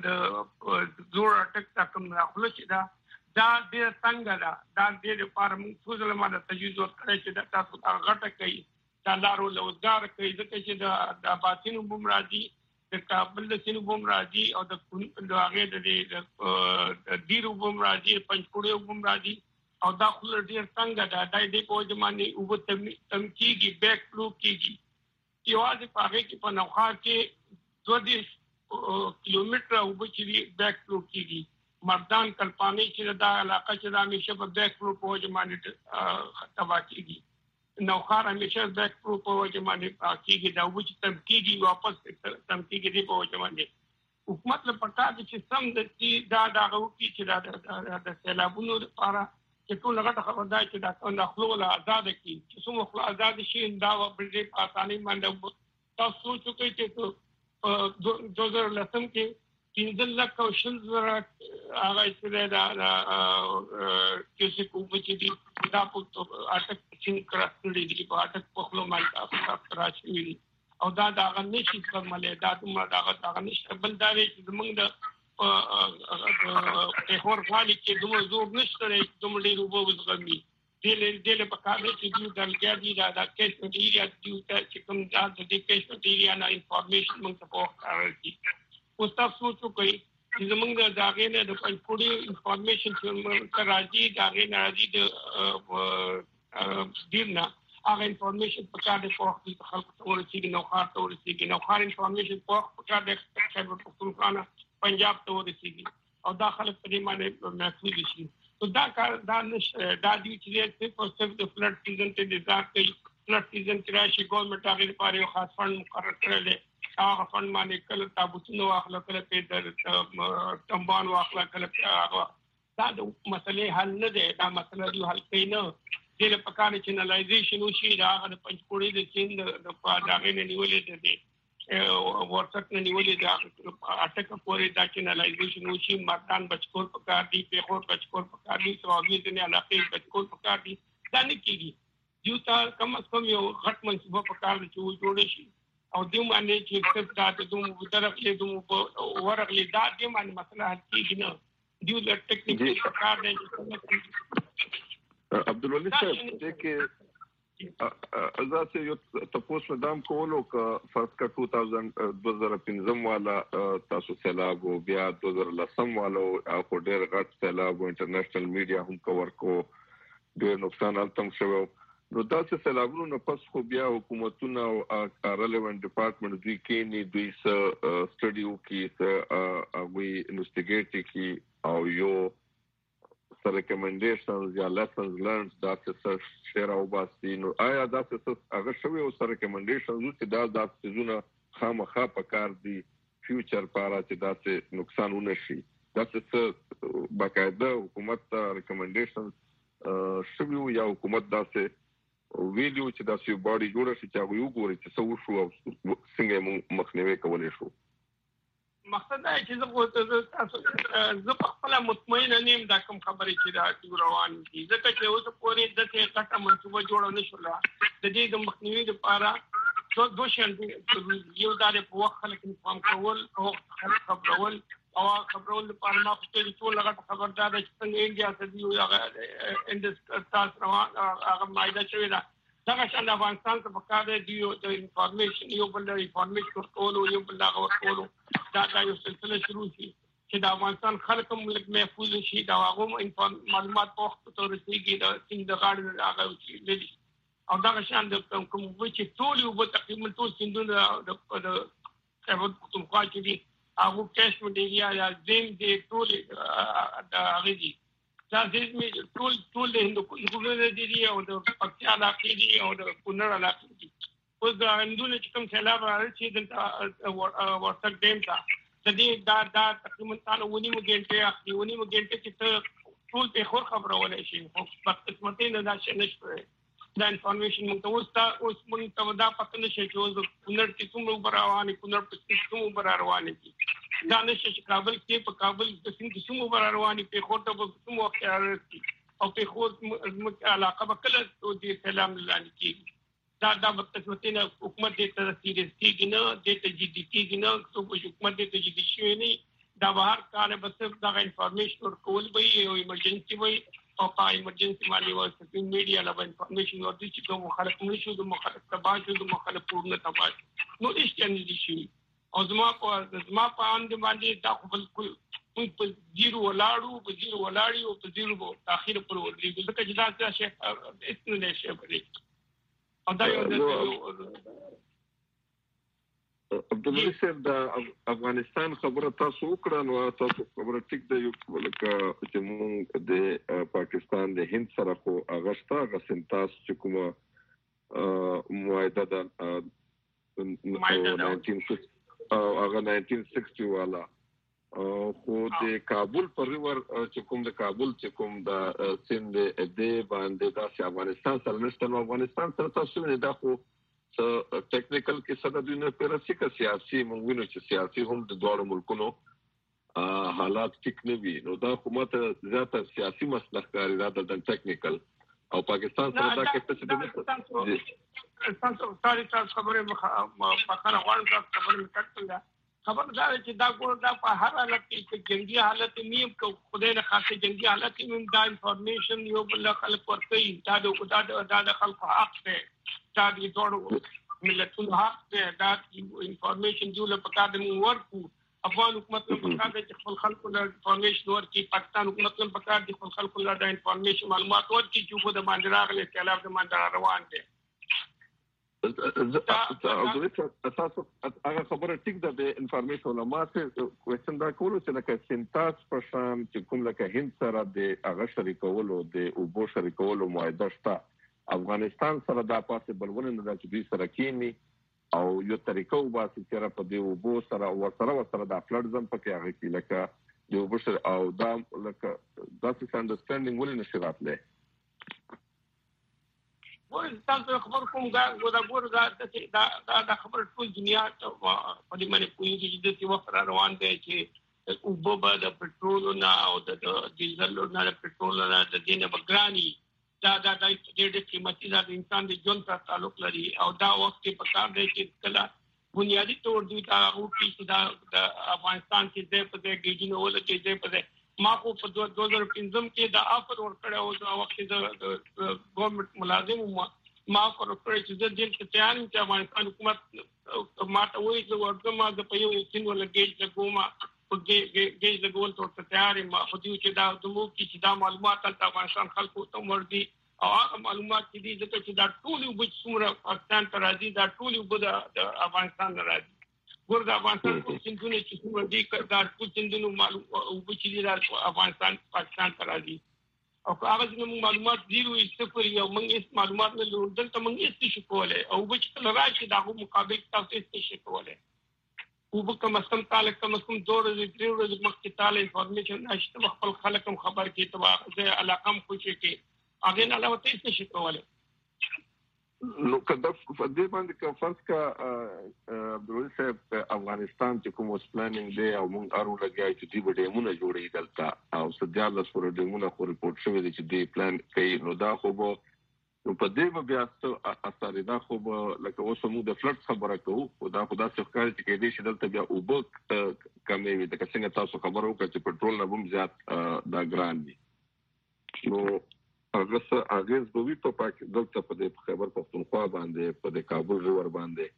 د زور اټک تا کوم راخلو چې دا ډېر څنګه دا ډېر لپاره موږ څو ځله ما د تجویز وکړی چې دا تاسو غټه کوي دا لارو لوزګار کوي ځکه چې د باطینو بوم راځي د کابل د سینو بوم راځي او د هغې د ډیرو بوم راځي پنجپوړیو بوم راځي او دا خو ډېر څنګه دا دې په وجه باندې اوبه تم کېږي بیک فلو کېږي. یوازې په هغې کې په نوخار کې 2 کیلومتره اوبه چې دي بیک فلو کېږي مردان کلپانی چې دا علاقه چې دا همیشه په بیک فلو په وجه باندې تبا کیږي نوخار همیشه بیک فلو په وجه باندې کیږي دا وچ تم کیږي واپس تم کیږي دی په وجه باندې حکومت له پکار چې سم د دا غوکی چې د سیلابونو لپاره چې ټول غټه خبردار چې دا خلو له آزاد کی چې څومره خلو آزاد شي دا په اسانۍ باندې تاسو سوچ کوئ چې 2010 کې 15 لک او 60 هغه چې دا چې کوم چې دي دا په اټک چې کراستړي دي په اټک په خپل مالک راځي او دا غنښت کومله دا کومه دا غنښت بل دا چې موږ د په هور غالي چې دوه زور نشته دوه ډیر وبوزغمي دله په کار کې دوی دلګیا دي دا کیس مټیریال چې کوم دا د دې کیس مټیریال نه انفارمیشن موږ ته راځي او تاسو څه کوي چې موږ دا غینه د پنځپوري انفارمیشن چې موږ راځي دا غینه راځي د دیرنا هغه انفارمیشن په کار د فوق خلکو ته ورسیږي نو خار انفارمیشن په کار د خبر پښتونخوا پنجاب ته ورسیږي او دا خلک په دې باندې محفوظ شي تو دا کار دا دی چې په صرف د فلډ سیزن ته د ځکه فلډ سیزن کې راشي ګورنمنت هغه لپاره یو خاص فند مقرر کړل هغه فند باندې کله تابوتونو واخله کله په تنبان واخله کله هغه دا د مسلې حل نه دی دا مسله دی حل کین نه د لپاره چې انالایزیشن وشي دا د پنځپوري د چین د پاډاغې نه نیولې دي ورڅک نه نیولې دا اټک پورې دا چې انالایزیشن وشي مردان بچکول پکار دي په خور بچکول پکار دي سوابي د نه علاقې بچکول پکار دي دا نه کیږي یو تا کم از کم یو غټ منصوبه پکار دي چې جوړ شي او دې باندې چې څه دا د دوه طرفې دوه ورغلي دا دې باندې مسله حل کیږي نه دیو د ټیکنیکل پکار دي عبدالولي صاحب دې کې ازاسه یو تاسو مدام کولو ک فرض کا 2015 والا تاسو سیلاب او بیا 2010 والا او ډېر غټ سیلاب او انټرنیشنل میډیا هم کور کو ډېر نقصان التم شوو نو تاسو سیلابونو نه پس خو بیا حکومتونه او ریلیونت ډپارټمنټ دوی کې نه دوی سټډیو کې وی انویسټیګیټ کی او یو ریکمنډیشنز یا لیسنز لرنز دا څه شیر او باسي نو آیا دا څه هغه شوی او سره ریکمنډیشنز چې دا څه خامخا په کار دي فیوچر لپاره چې دا څه نقصان ونشي دا څه باقاعده حکومت ته ریکمنډیشنز شوی یا حکومت دا څه ویډیو چې دا څه باډي جوړ شي چې هغه وګوري چې څه وشو او څنګه مخنیوي کولای شو مقصد دا چې زه په خپل مطمئن نیم دا کوم خبرې چې دا روان دي ځکه چې اوس پورې د څه کټه منصوبه جوړ نه شولا د دې د مخنیوي لپاره دوه شان یو دا په وخت خلک انفارم کول او خبرول او خبرول لپاره ما خپل ټول هغه خبردار چې څنګه انډیا ته دی هغه اندستاس روان هغه مایده شوی دا دا چې افغانستان څخه پکاره دی د انفارمیشن یو بل انفارمیشن ټول یو بل هغه ټول دا یو سلسله شروع شي چې د افغانستان خلک ملک محفوظ شي دا هغه معلومات په وخت ته رسیږي دا څنګه د غاړې هغه لري او دا شان د کوم چې ټول یو تقریبا ټول سندونه د خبرت پښتونخوا چې دي هغه کیش مټیریال یا زم دي ټول د هغه دي دا زمي ټول د هندوکول دي او د پکتیا علاقې دي او د کونړ علاقې دي اوس د اندونه چې کوم سیلاب راځي د ورڅک ډیم ته د دې دا تقریبا تعالی ونی مګنټه چې ټول په خور خبرونه شي خو په قسمت نه دا شي نشته دا انفارمیشن موږ اوس موږ ته دا پته نشي چې اوس کونړ کې څومره براواني کونړ په څومره برارواني دي دا نشي چې کابل کې په کابل د څنګه څومره برارواني په خور ته په څومره وخت او په خور علاقه وکړه او دې سلام لاندې کیږي دا په قسمتینه حکومت دې ته سیریس کیږي نه دې ته جدي کیږي نه څو حکومت دې ته جدي شوی نه دا بهر کار به صرف دا انفارمیشن ورکول وي او ایمرجنسي وي او په ایمرجنسي باندې ورته میډیا له انفارمیشن ورته چې کوم خلک نشو د مخالف تباہ شو د مخالف پورنه تباہ نو هیڅ نه دي شي او زما په اند باندې دا خپل په زیرو ولاړو او په زیرو په تاخير پر ورلي ځکه چې دا څه شي اسنه نشي بری او دا یو عبدالله صاحب د افغانستان خبره تاسو وکړه نو تاسو خبره ټیک ده یو لکه چې موږ د پاکستان د هند سره خو اغشتا غسنتاس چې کومه معاهده د 1960 والا خو د کابل پر ور چې کوم د کابل چې کوم د سند د باندې د افغانستان سره نشته نو افغانستان سره تاسو نه دا خو ټیکنیکل کې صدا دوی نه پیرسي کا سیاسي مونږ چې سیاسي هم د دوه ملکونو حالات ټیک نه وي نو دا حکومت زیاته سیاسي مسله کاری را د ټیکنیکل او پاکستان سره دا کې تاسو تاسو خبره مخه غواړم خبره مکټل خبردار چې دا ګور دا په هر حالت کې جنگي حالت میم کو خدای نه خاصه جنگي حالت میم دا انفارمیشن یو بل خلک ورته دا د خلکو حق دی دا د ټولو ملتونو حق دی دا انفارمیشن جو له پکا د ورکو افغان حکومت له پکا د خپل خلکو له انفارمیشن ورکي پاکستان حکومت له پکا د خپل خلکو له د انفارمیشن معلومات ورکي چې په د باندې راغلي کلاب د باندې روان دي اساسو هغه خبره ټیک ده د انفارمیشن علماء کوېشن دا کولو چې لکه سنتاس په شان چې کوم لکه هند سره د هغه شریکولو د اوبو شریکولو معاهده شته افغانستان سره دا پاسبلونه نه ده چې دوی سره کینی او یو طریقه وباسي چې په دې اوبو سره ورسره د فلډزم پکې هغه کې لکه د اوبو سره او دا لکه داسې انډرستانډینګ ولې نشي راتلی ورته تاسو خبر کوم دا ګور دا خبر ټول دنیا په دې باندې کوي چې د څه وخت روان دی چې اوبه د پټرول نه او د ډیزل نه د پټرول نه د دینه بګرانی دا د قیمتي د انسان د ژوند سره تعلق لري او دا وخت په کار دی چې کله بنیادی طور دوی دا روټي چې د افغانستان کې د په دې ګیجنه ول کې په ما خو په 2015 کې د افر ور کړو او وخت د ګورنمنت ملازم ما خو ورکړی چې د دې ته تیار یم چې افغانستان حکومت ما ته وایي چې ورته ما د په یو سین ول ګیج لګوما په ګیج لګول ته تیار یم خو دې چې دا د مو کې دا معلومات د افغانستان خلکو ته وردي او هغه معلومات چې دا ټول یو بچ څومره پاکستان ته راځي دا ټول یو د افغانستان راځي ګور د افغانستان په سندونه چې څومره دي دا ټول سندونه معلوم او بچ دي د افغانستان پاکستان ته راځي او هغه زموږ معلومات زیرو صفر یو موږ هیڅ معلومات نه لرو دلته موږ هیڅ شي کولای او بچ کله راشي دا مقابل تاسو هیڅ شي کولای او به کوم څه تعلق کوم دور د 3 ورځې مخکې تعالی انفارمیشن نشته خپل خلک هم خبر کی ته واخه علاقه هم خوشي کی هغه نه علاوه هیڅ شي کولای نو کله په دې باندې کوم فرض کا عبدالله صاحب افغانستان چې کوم پلانینګ دی او موږ ارو لګای چې دی وډېمونه جوړې دلته او سجاد د سور ډېمونه خو ریپورت شوی دی چې دی پلان کوي نو دا خو به نو په دې بیا اثر دا خو به لکه اوس موږ د فلډ خبره کوو او دا خو دا څه ښکاري چې کې دې چې دلته بیا اوبه کمې وي د څنګه تاسو خبره وکړه چې پټرول نه هم زیات دا ګران دي نو هغه به وي په پاکستان دلته په دې خیبر پختونخوا باندې په دې کابل ریور باندې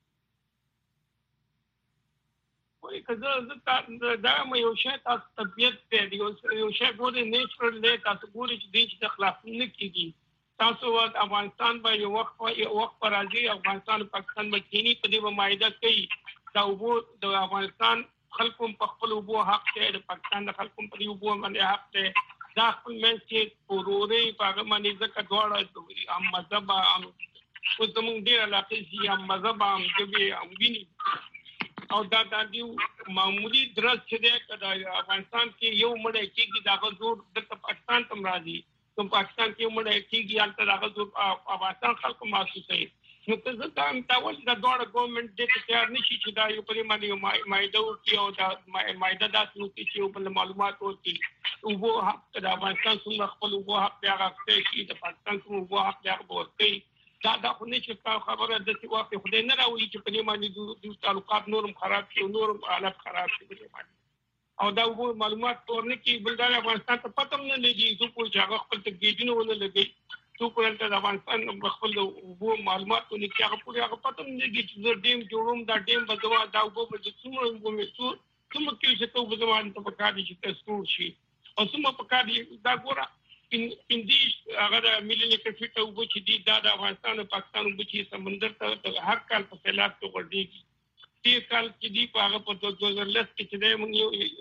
وایي کله دا مې یو شی تاسو طبيعت ته یو شی ګورې نیچرل دی تاسو ګورې چې د خلاف نه کیږي تاسو د افغانستان په یو وخت پر راځي افغانستان پاکستان مکینی په دې معاهده کوي دا وبو د افغانستان خلکو په خپل وبو حق دی د پاکستان د خلکو په وبو باندې حق دی دا خپل من چې پوروري په هغه باندې ځکه دواړه هم مذهب هم او زموږ ډېر علاقې چې هم مذهب هم ژبې هم ویني او دا د معمولی درس چې دی د افغانستان کې یو مړی کېږي د هغه زور دلته پاکستان ته راځي کوم پاکستان کې یو مړی کېږي هلته د هغه زور افغانستان خلکو محسوسوي نو که زه دا امتاول د دواړه ګورنمنټ دې ته تیار نه شي چې دا یو پرې باندې یو معاهده وکړي او دا معاهده داسې وکړي چې یو بل معلومات ورکړي اوبو حق د افغانستان څومره خپل اوبو حق دی هغه اخیستی شي د پاکستان څومره اوبو حق دی هغه به ورکوي دا خو نه چې خبره داسې واقع خدای نه راولي چې په دې باندې دوی تعلقات نور هم خراب شي او نور هم حالت خراب شي په دې باندې او دا اوبو معلومات ورنه کړي بل دا افغانستان ته پته هم نه لګي څوک چې هغه خپل تګیجونه ونه لګي څوک ورته د افغانستان خپل د اوبو معلومات ونه کړي هغه پورې هغه پته هم نه لګي چې زه ډیم جوړوم دا ډیم به زما دا اوبو به څومره اوبو مې څومره کې چې ته اوبه زما ته پکار دي چې ته سټور شي او څومره پکار دي دا ګوره پنځه هغه د ملي لیکفیټ اوبه چې دي دا د افغانستان او پاکستان اوبه چې سمندر ته هر کال په سیلاب کې ورډېږي چې کال کې دی په هغه په 2010 کې چې موږ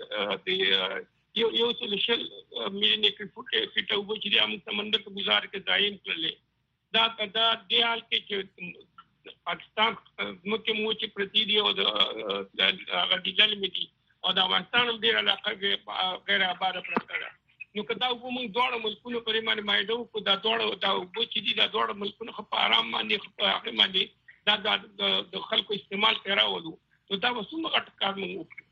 یو سولشل میلیونر فټ او چې موږ سمندر ته گزار کې ځایم کړلې دا د حال کې چې پاکستان مکه مو چې پرتی دی او د هغه ډیجل میټي او د افغانستان ډیر علاقه غیر آباد پرته ده نو کدا موږ دوه ملکونو پرې باندې مایدو کو دا دوه چې دي دا دوه ملکونو په آرام باندې هغه باندې دا د خلکو استعمال کراولو نو دا وسومه غټ کار موږ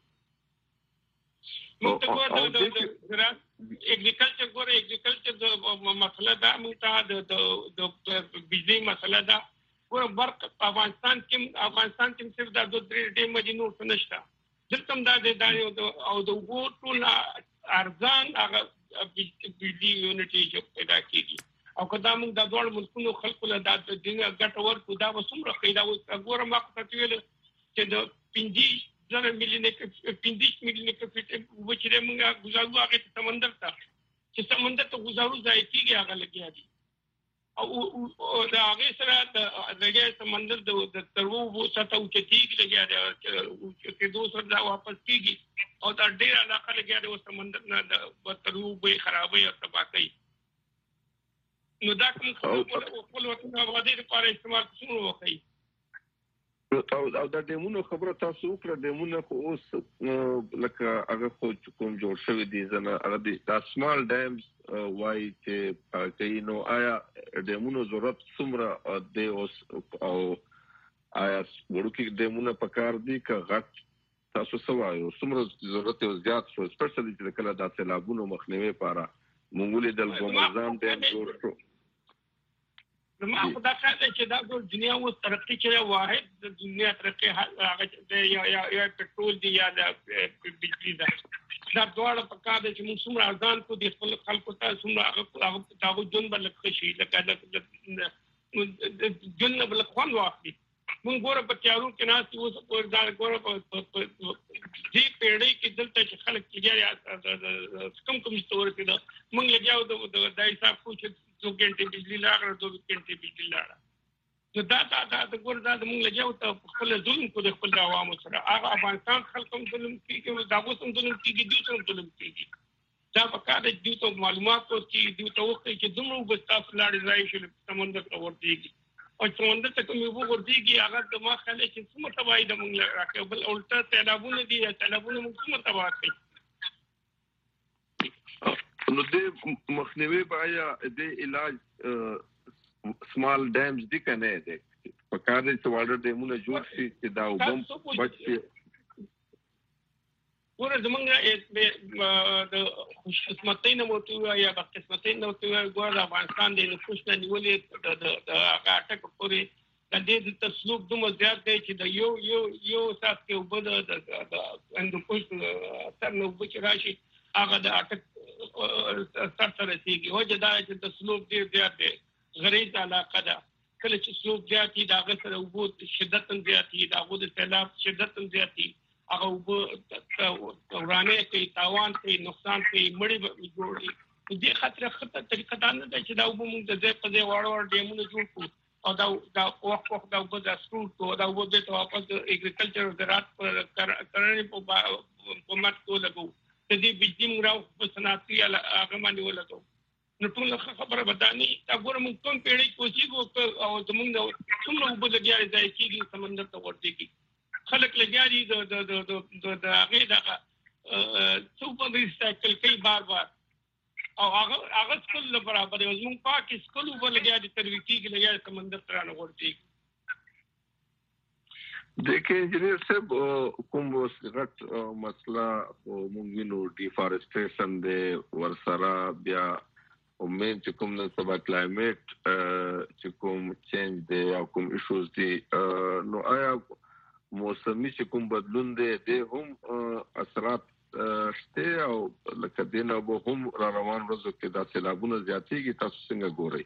اګریکلچر د مسله دا موږ ته د بجلی مسله دا ګور برق افغانستان کې صرف دا 2-3 ډیم مدینو نشته دلته دا او د ټول ارزان هغه بجلی یونټي چې پیدا کیږي او کدا موږ د دوه ملکونو خلکو له د دنیا ګټ ورکو دا وسومره خیدا وګوره ما ته ویل چې د 50 میلیونر فټ وچره موږ گزارو هغه سمندر ته چې سمندر ته گزارو ځای کیږي هغه لګیا دي او دا هغه سره د دغه سمندر د ترو وو ساتو چې کیږي لګیا دي چې دوسر دا واپس کیږي او دا ډیر علاقه لګیا دي او سمندر نه د ترو به خرابې او تباہ کوي نو دا کوم خپل وطن آبادی لپاره استعمال څنګه وکړي او دا ډیمونو خبره تاسو وکړه ډیمونو خو اوس لکه هغه خو کوم جوړ شوی دي زنه هغه د سمال ډیمز وای چې کوي نو آیا ډیمونو ضرورت څومره دی اوس او آیا ورکه ډیمونو په کار دي که غټ تاسو سوایو څومره ضرورت او زیات شو سپیشلی چې کله د سیلابونو مخنیوي لپاره مونږ د ګومرزان ډیم جوړ شو نو ما خدا کاته چې دا ټول دنیا و ترقی چې واحد د دنیا ترقی هغه یا پټرول دی یا د بجلی دا ډول په کار چې موږ څومره ارزان کو د خپل خلکو ته څومره هغه تاسو جون بل خشي لکه د جون بل خوان واخلي موږ ګوره په تیارو کې ناس یو څه پردار ګوره په دې پیړۍ کې دلته چې خلک کېږي کوم ستور کې دا موږ لګیاو د حساب کو چې 2 घंटे बिजली लाग 2 घंटे बिजली लाग نو دا ګور دا موږ لګیاو ته خپل ظلم کو د خپل عوامو سره هغه افغانستان خلکو ظلم کیږي دا وسم ظلم کیږي دوی ظلم کیږي دا په کار د دوی ته معلومات او چې دوی ته وخت چې دومره وبستاف لاړې ځای شي سمندر ته ورتيږي او سمندر ته کوم یو ورتيږي هغه د ما خاله چې څومره تباہي د موږ راکې بل الټا سیلابونه دي سیلابونه موږ څومره تباہ کوي نو د مخنیوي بایا د علاج سمال ډیمز دي کنه دي په کار دي چې واړه ډیمونه جوړ شي چې دا وبم بچي ګوره زمونږ د خوش قسمتۍ نه موته یا بد قسمتۍ نه موته ګوره د افغانستان د نفوس نه نیولې د هغه اټک پورې د دې تسلوب دومره زیات دی چې د یو سات کې وبد د اندوکوش سر نو بچ راشي هغه د اټک سره رسیږي وجه دا چې تسلوب ډیر زیات دی غریز علاقه ده کله چې سلوب زیاتی دا غسر وبو شدت زیاتی دا غو د سیلاب شدت زیاتی هغه وبو ورانه کوي تاوان کوي نقصان کوي مړی جوړي دې خطر طریقه دا نه ده چې دا وبو موږ د دې په دې وړ ډیمونه جوړ کړو او دا وخت دا وبو د سکول کو دا وبو د واپس اګریکلچر زراعت پر کرنې په مات کو لګو د دې بجلی موږ راو په صنعتي هغه باندې ولګو نو ټول خبره بدانی دا ګورم کوم پیړۍ کوشش او زمونږ څومره وبو لګیاري ځای کېږي سمندر ته ورتيږي خلک لګیاري د هغه دغه څو په ریسایکل کوي بار او هغه سکول برابر یو زمونږ پاک سکول وبو لګیاري ترویج کېږي لګیاري سمندر ته نه ورتيږي دیکھیں انجینئر صاحب کوم غټ مسله مونږ وینو ډیفارسټریشن دی ورسره بیا امید چې کوم نن سبا کلایمیټ چې کوم چینج دی او کوم ایشوز دی نو آیا موسمي چې کوم بدلون دی هم اثرات شته او لکه دینه به هم را روان ورځو کې د سیلابونو زیاتېږي تاسو څنګه ګورئ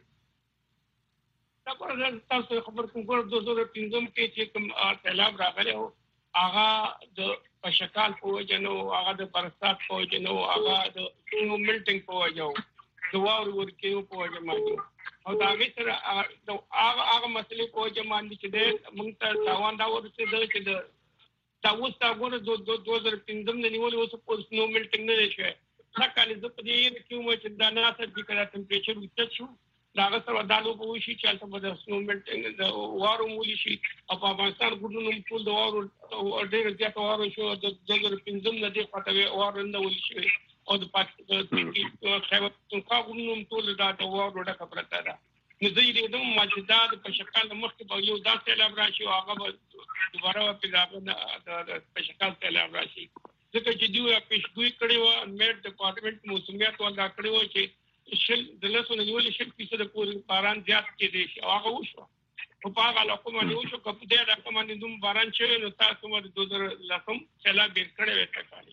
تاسو خبر کوم ګور 2015 کې چې کوم سیلاب راغلی او هغه د پشکال په وجنو هغه د برسات په وجنو هغه د ملټینګ په وجو دوار ورکیو په وجه او دا هغه سره هغه مسلې په وجه باندې چې موږ ته تاوان دا ورته چې د دا اوس دا غوړه 2015 نه نیولې اوس په سنو ملټینګ نه شي دا کله د پدې کې مو چې دا نه سره د کړه ټمپریچر وچت شو دا سره دالو په وشي چې تاسو په سنو ملټینګ د وارو مولي شي او په افغانستان ګډونو ټول د وارو ډېر زیات وارو شو د 2015 نه د پټه وارو نه ولي شي او د پاکستان کې خیبر ګډونو ټول دا د وارو ډکه پرته ده نو زه دې د ماجداد په شکل مخکې په یو داسې اعلان راشي او هغه دوباره په په شکل اعلان راشي ځکه چې دوی پیشګوئی کړي و میټ ډپارټمنټ موسمیات ولا کړي و چې شل د لاسو نه نیولې 100% پورې باران زیات کې دي او هغه وشو په هغه علاقو باندې وشو کله دې علاقو باندې دوم باران چې نو تاسو مر 2000 سیلاب ډیر کړي وې تکالي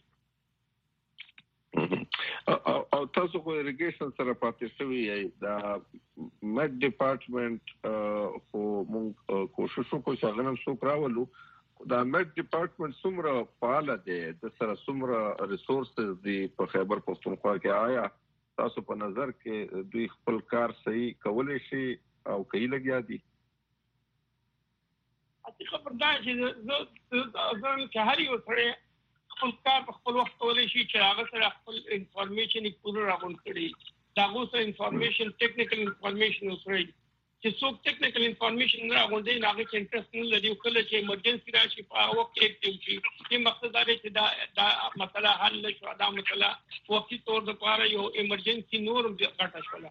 او تاسو خو اریګیشن سره پاتې شوی دا میټ ډپارټمنټ خو موږ کوشش وکړو چې هغه نن څوک راولو دا میټ ډپارټمنټ څومره فعال دی د سره څومره ریسورسز دی په خیبر پښتونخوا کې آیا تاسو په نظر کې دوی خپل کار صحیح کولای شي او کوي لګیا دي اته خبردار چې ځان چې هر یو سره خپل کار په خپل وخت کولای شي چې هغه سره خپل انفارمیشن پوره راغونډ کړي دا غوښه انفارمیشن ټیکنیکل انفارمیشن اوسري چې څوک ټیکنیکل انفارمیشن راغونډي نه هغه انټرست نه لري کله چې ایمرجنسي راشي په وخت کې شي چې مقصد دا چې دا مسله حل شو دا مسله وختي تور د پاره یو ایمرجنسي نور غټه شوله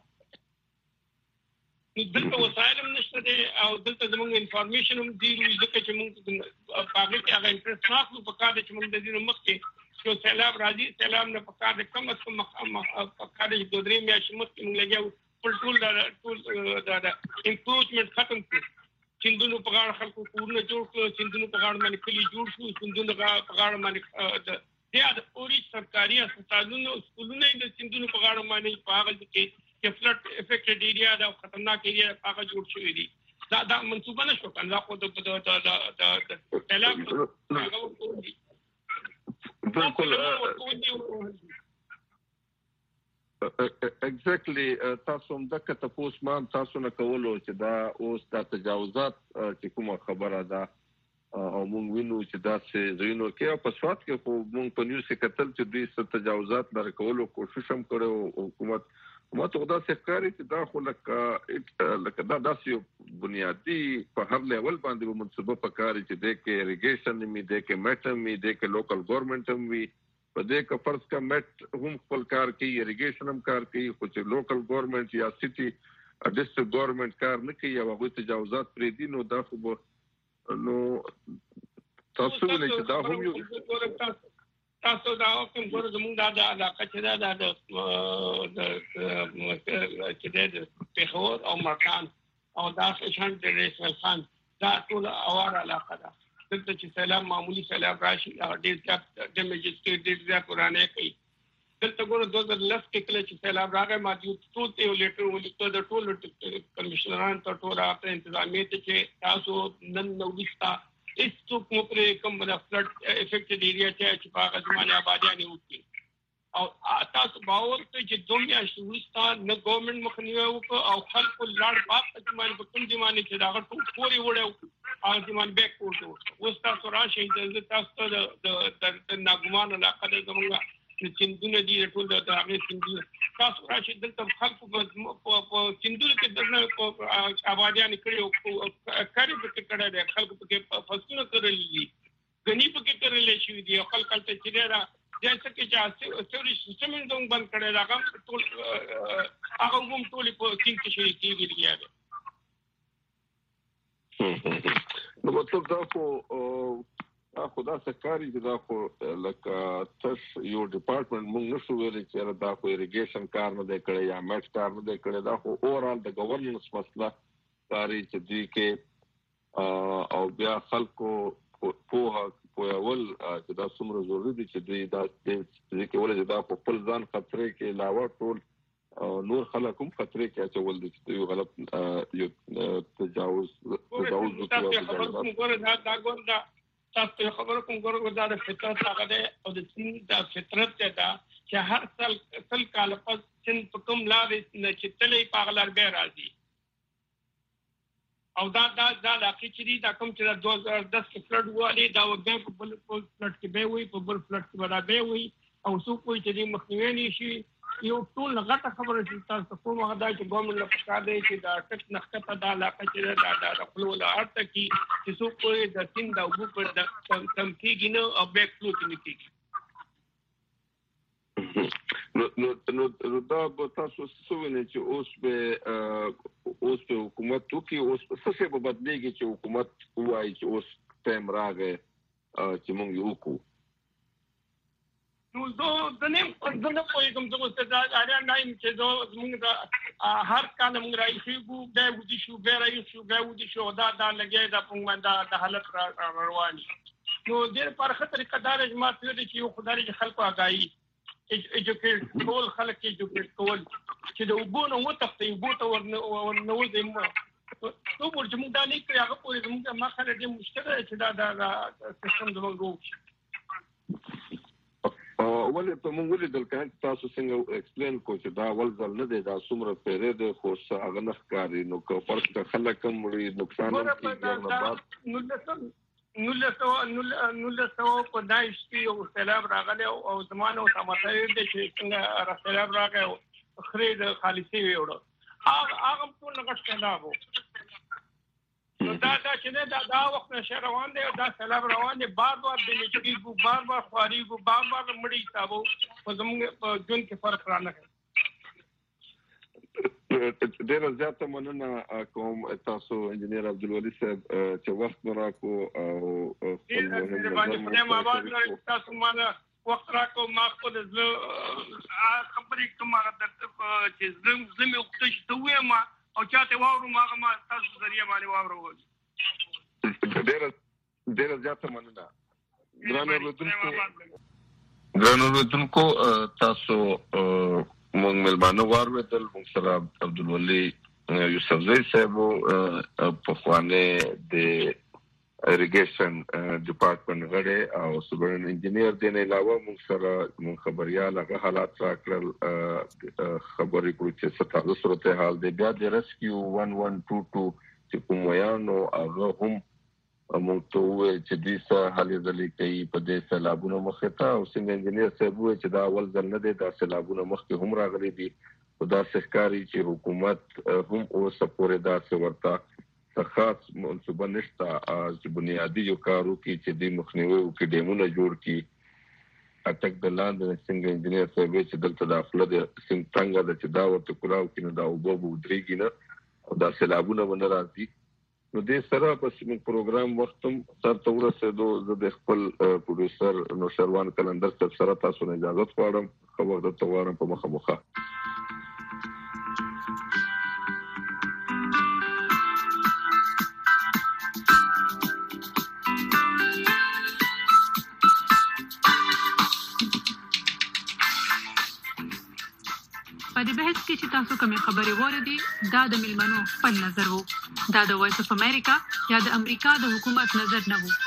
دلته وسایل هم نشته دي او دلته زموږ انفارمیشن هم دی ځکه چې موږ پابلیک هغه انټرست ناخلو په کار چې موږ د دې مخکې چې سیلاب راځي سیلاب نه په کار د کم از کم په کار د 2-3 میاشتې مخکې موږ لګیاو ټول دا امپروومنت ختم کړ سندونو په غاړه خلکو کورونه جوړ کړو سندونو په غاړه باندې کلی جوړ شو سندونو په غاړه باندې د پوری سرکاري اسپیټالونو سکولونه د سندونو په غاړه باندې په هغه کې فلډ افیکټډ ایریا دا خطرناک ایریا هغه جوړ شوی دی دا منصوبه نشو کنه خو د سیلاب بالکل exactly تاسو هم دغه تاسو ما تاسو نه کولو چې دا اوس د تجاوزات چې کومه خبره ده او موږ وینو چې دا څه زینو کې په سواد کې خو موږ په نیوز کې کتل چې دوی ست تجاوزات لر کولو کوشش هم کړو حکومت ما ته دا څه کاری چې دا خو لکه دا داسې بنیادی په هر لیول باندې منصوبه پکاري چې د کې اریګیشن می د کې میټم می د کې لوکل ګورنمنت هم وي په دې کې فرض کا میټ هم خپل کار کوي اریګیشن هم کار کوي خو چې لوکل ګورنمنت یا سټي ډیسټریکټ ګورنمنت کار نه کوي او هغه تجاوزات پرې دي نو دا خو نو تاسو ولې چې دا هم یو تاسو دا کوم ګور زموږ دا علاقه چې دا چې د پیښور او مکان او دا شان د رسول خان دا ټول اوار علاقه ده دلته چې سلام معمولی سلام راشي ډېر ځات د مجستری ډېر ځات ورانه کوي دلته ګور 2010 کې کله چې سلام راغی ما ټول ته لیټر ولیکو د ټول کمشنران ته ټول راته انتظامیه ته چې تاسو نن نو وستا اس څوک مو پر کوم د فلډ افیکټډ ایریا چې په هغه ځمانه آبادیان وکړي او تاسو باور ته چې دومره شوستا نه ګورنمنت مخنیوي وکړو او خلکو لاړ پاپ ځمانه په کوم ځمانه چې دا ټول پوری وړو او ځمان بیک ورته اوس تاسو راشي د تاسو د ناګمان علاقه د زمونږ چې سندونه دي ټول د هغه سندونه تاسو راشي دلته خلکو په سندونه کې د آبادیان کړي او کاری په کړه د خلکو په فصلونه کړل دي غنی په کې کړل شي دي خلک ته چې دا جیسے چې سوري سیستم هم بند کړي راغم ټول هغه هم ټول په ټینګ کې شي کېږي نو مطلب دا خو دا سکاري دا خو لکه تش یو ډپارټمنټ موږ نشو ویلي چې دا خو اریګیشن کار نه دی کړی یا میټ کار نه دی کړی دا خو اورال د گورننس مسله کاری چې دی کې او بیا خلکو پوهول چې دا څومره ضروري دي چې دوی دا کې ولې دا په خپل ځان خطرې کې علاوه ټول نور خلک هم خطرې کې اچول دي چې دوی غلط یو تجاوز تاسو خبرو کوم ګورو دا د فطرت هغه ده او د سین د فطرت ته دا چې هر سل کال پس سن په کوم لارې نه چې تلې پاغلار به راځي او دا علاقې چې دي دا کوم چې 2010 کې فلډ والی دا وګړي په بل فلډ کې به وي په بل فلډ کې به وي او څوک کوئی چې مخنیوي نشي یو ټول غټه خبره چې تاسو کومه غدا چې ګورنمنت له پکا دی چې دا ټک نخته دا علاقه چې دا خپل ولارته کې چې څوک کوئی د تین دا وګ پر د کم کېږي نو او بیک فلو کې نه کېږي نو دا به تاسو سوینه چې اوس په حکومت کې اوس څه په بدلېږي چې حکومت وایي چې اوس ټایم راغی چې موږ یو کو نو د نیم څنګه کوی کوم څه دا اړیا نه چې موږ دا هر کال موږ راځي بو به ودی شو به راځي شو دا لګي دا په د حالت رواني نو ډېر پر خطر قدار اجماع پیوړي چې یو خدای چې خلکو اگایي ایجوکیټ ټول خلک ایجوکیټ کول چې د وګونو وتختې وګته ورنو زمو نو ورته موږ دا نه کوي هغه پورې موږ ما خلک دې مشکل چې دا سیستم زموږ ولې په موږ ولیدل کله تاسو څنګه ایکسپلین کو چې دا ول ځل نه دی دا څومره پیره د خو هغه نه ښکاري نو که فرق خلک هم لري نقصان هم کیږي نو له په دایښ کې یو سیلاب راغلی او زمانه او سمته دې چې څنګه سیلاب راغی خري د خالصي ویوړو هغه ټول نقش سیلاب وو نو دا چې دا وخت نشه روان دی دا سیلاب روان دی بار د لچکیږي بار خاريږي بار مړی تابو په زموږ په جون کې فرق رانه ډېر زیاته مننه کوم تاسو انجنیر عبدالولي صاحب چې وخت راکو او تاسو مانه وخت راکو ما خپل خبرې کوم چې زمي وخت ته وایم او چاته واورو ما تاسو ذریعہ باندې واورو ډېر زیاته مننه ګرانو ودونکو تاسو موږ ملمانو واردل موږ سره عبدالولي یوسفزئی صاحب په خوانه د اریګیشن ډپارټمنټ غړي او سوبرن انجنیر دی نه علاوه موږ سره خبريال هغه حالات راکړل خبرې کړو چې ستاسو صورتحال دی بیا د ریسکیو 1122 چې کوم ویانو هغه هم موږ ته وایي چې د حالې ځلې کوي په دې سیلابونو مخه ته او څنګه انجنیر صاحب وایي چې دا اول ځل نه دی دا سیلابونو مخکې هم راغلي دي او دا ښکاري چې حکومت هم اوس پورې دا څه ورته خاص منصوبه نشته چې بنیادی یو کارو کې چې د مخنیوي او کې ډیمونه جوړ کی اټک د لاندې څنګه انجنیر صاحب چې دلته داخله د څنګه د چې دا ورته کلاو کې نه دا وبو درېږي نه او دا سیلابونه ونه راځي نو دې سره په سیمه پروګرام وختم تر تور سره د خپل پروډوسر نو شروان کلندر سره تاسو نه اجازه غواړم خبر د توارم په مخه په دې بحث کې چې تاسو کومې خبرې وریدي دا د ملمنو خپل نظر وو دا د وایس اف امریکا یا د امریکا د حکومت نظر نه وو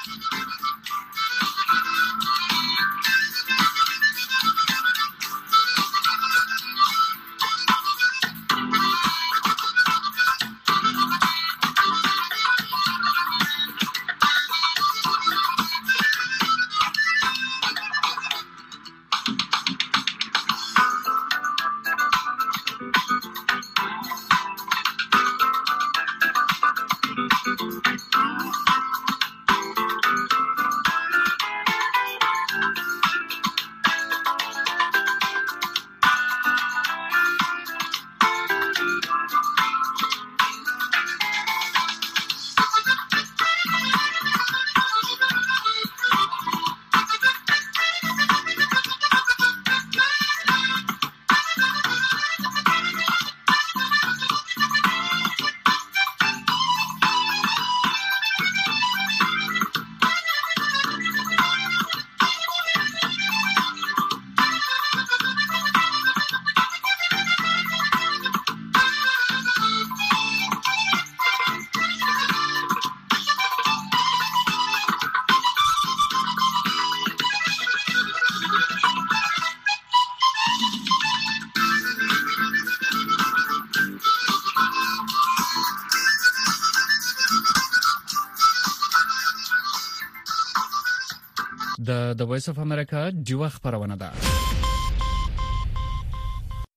د وایس اف امریکا ډیوه خبرونه ده.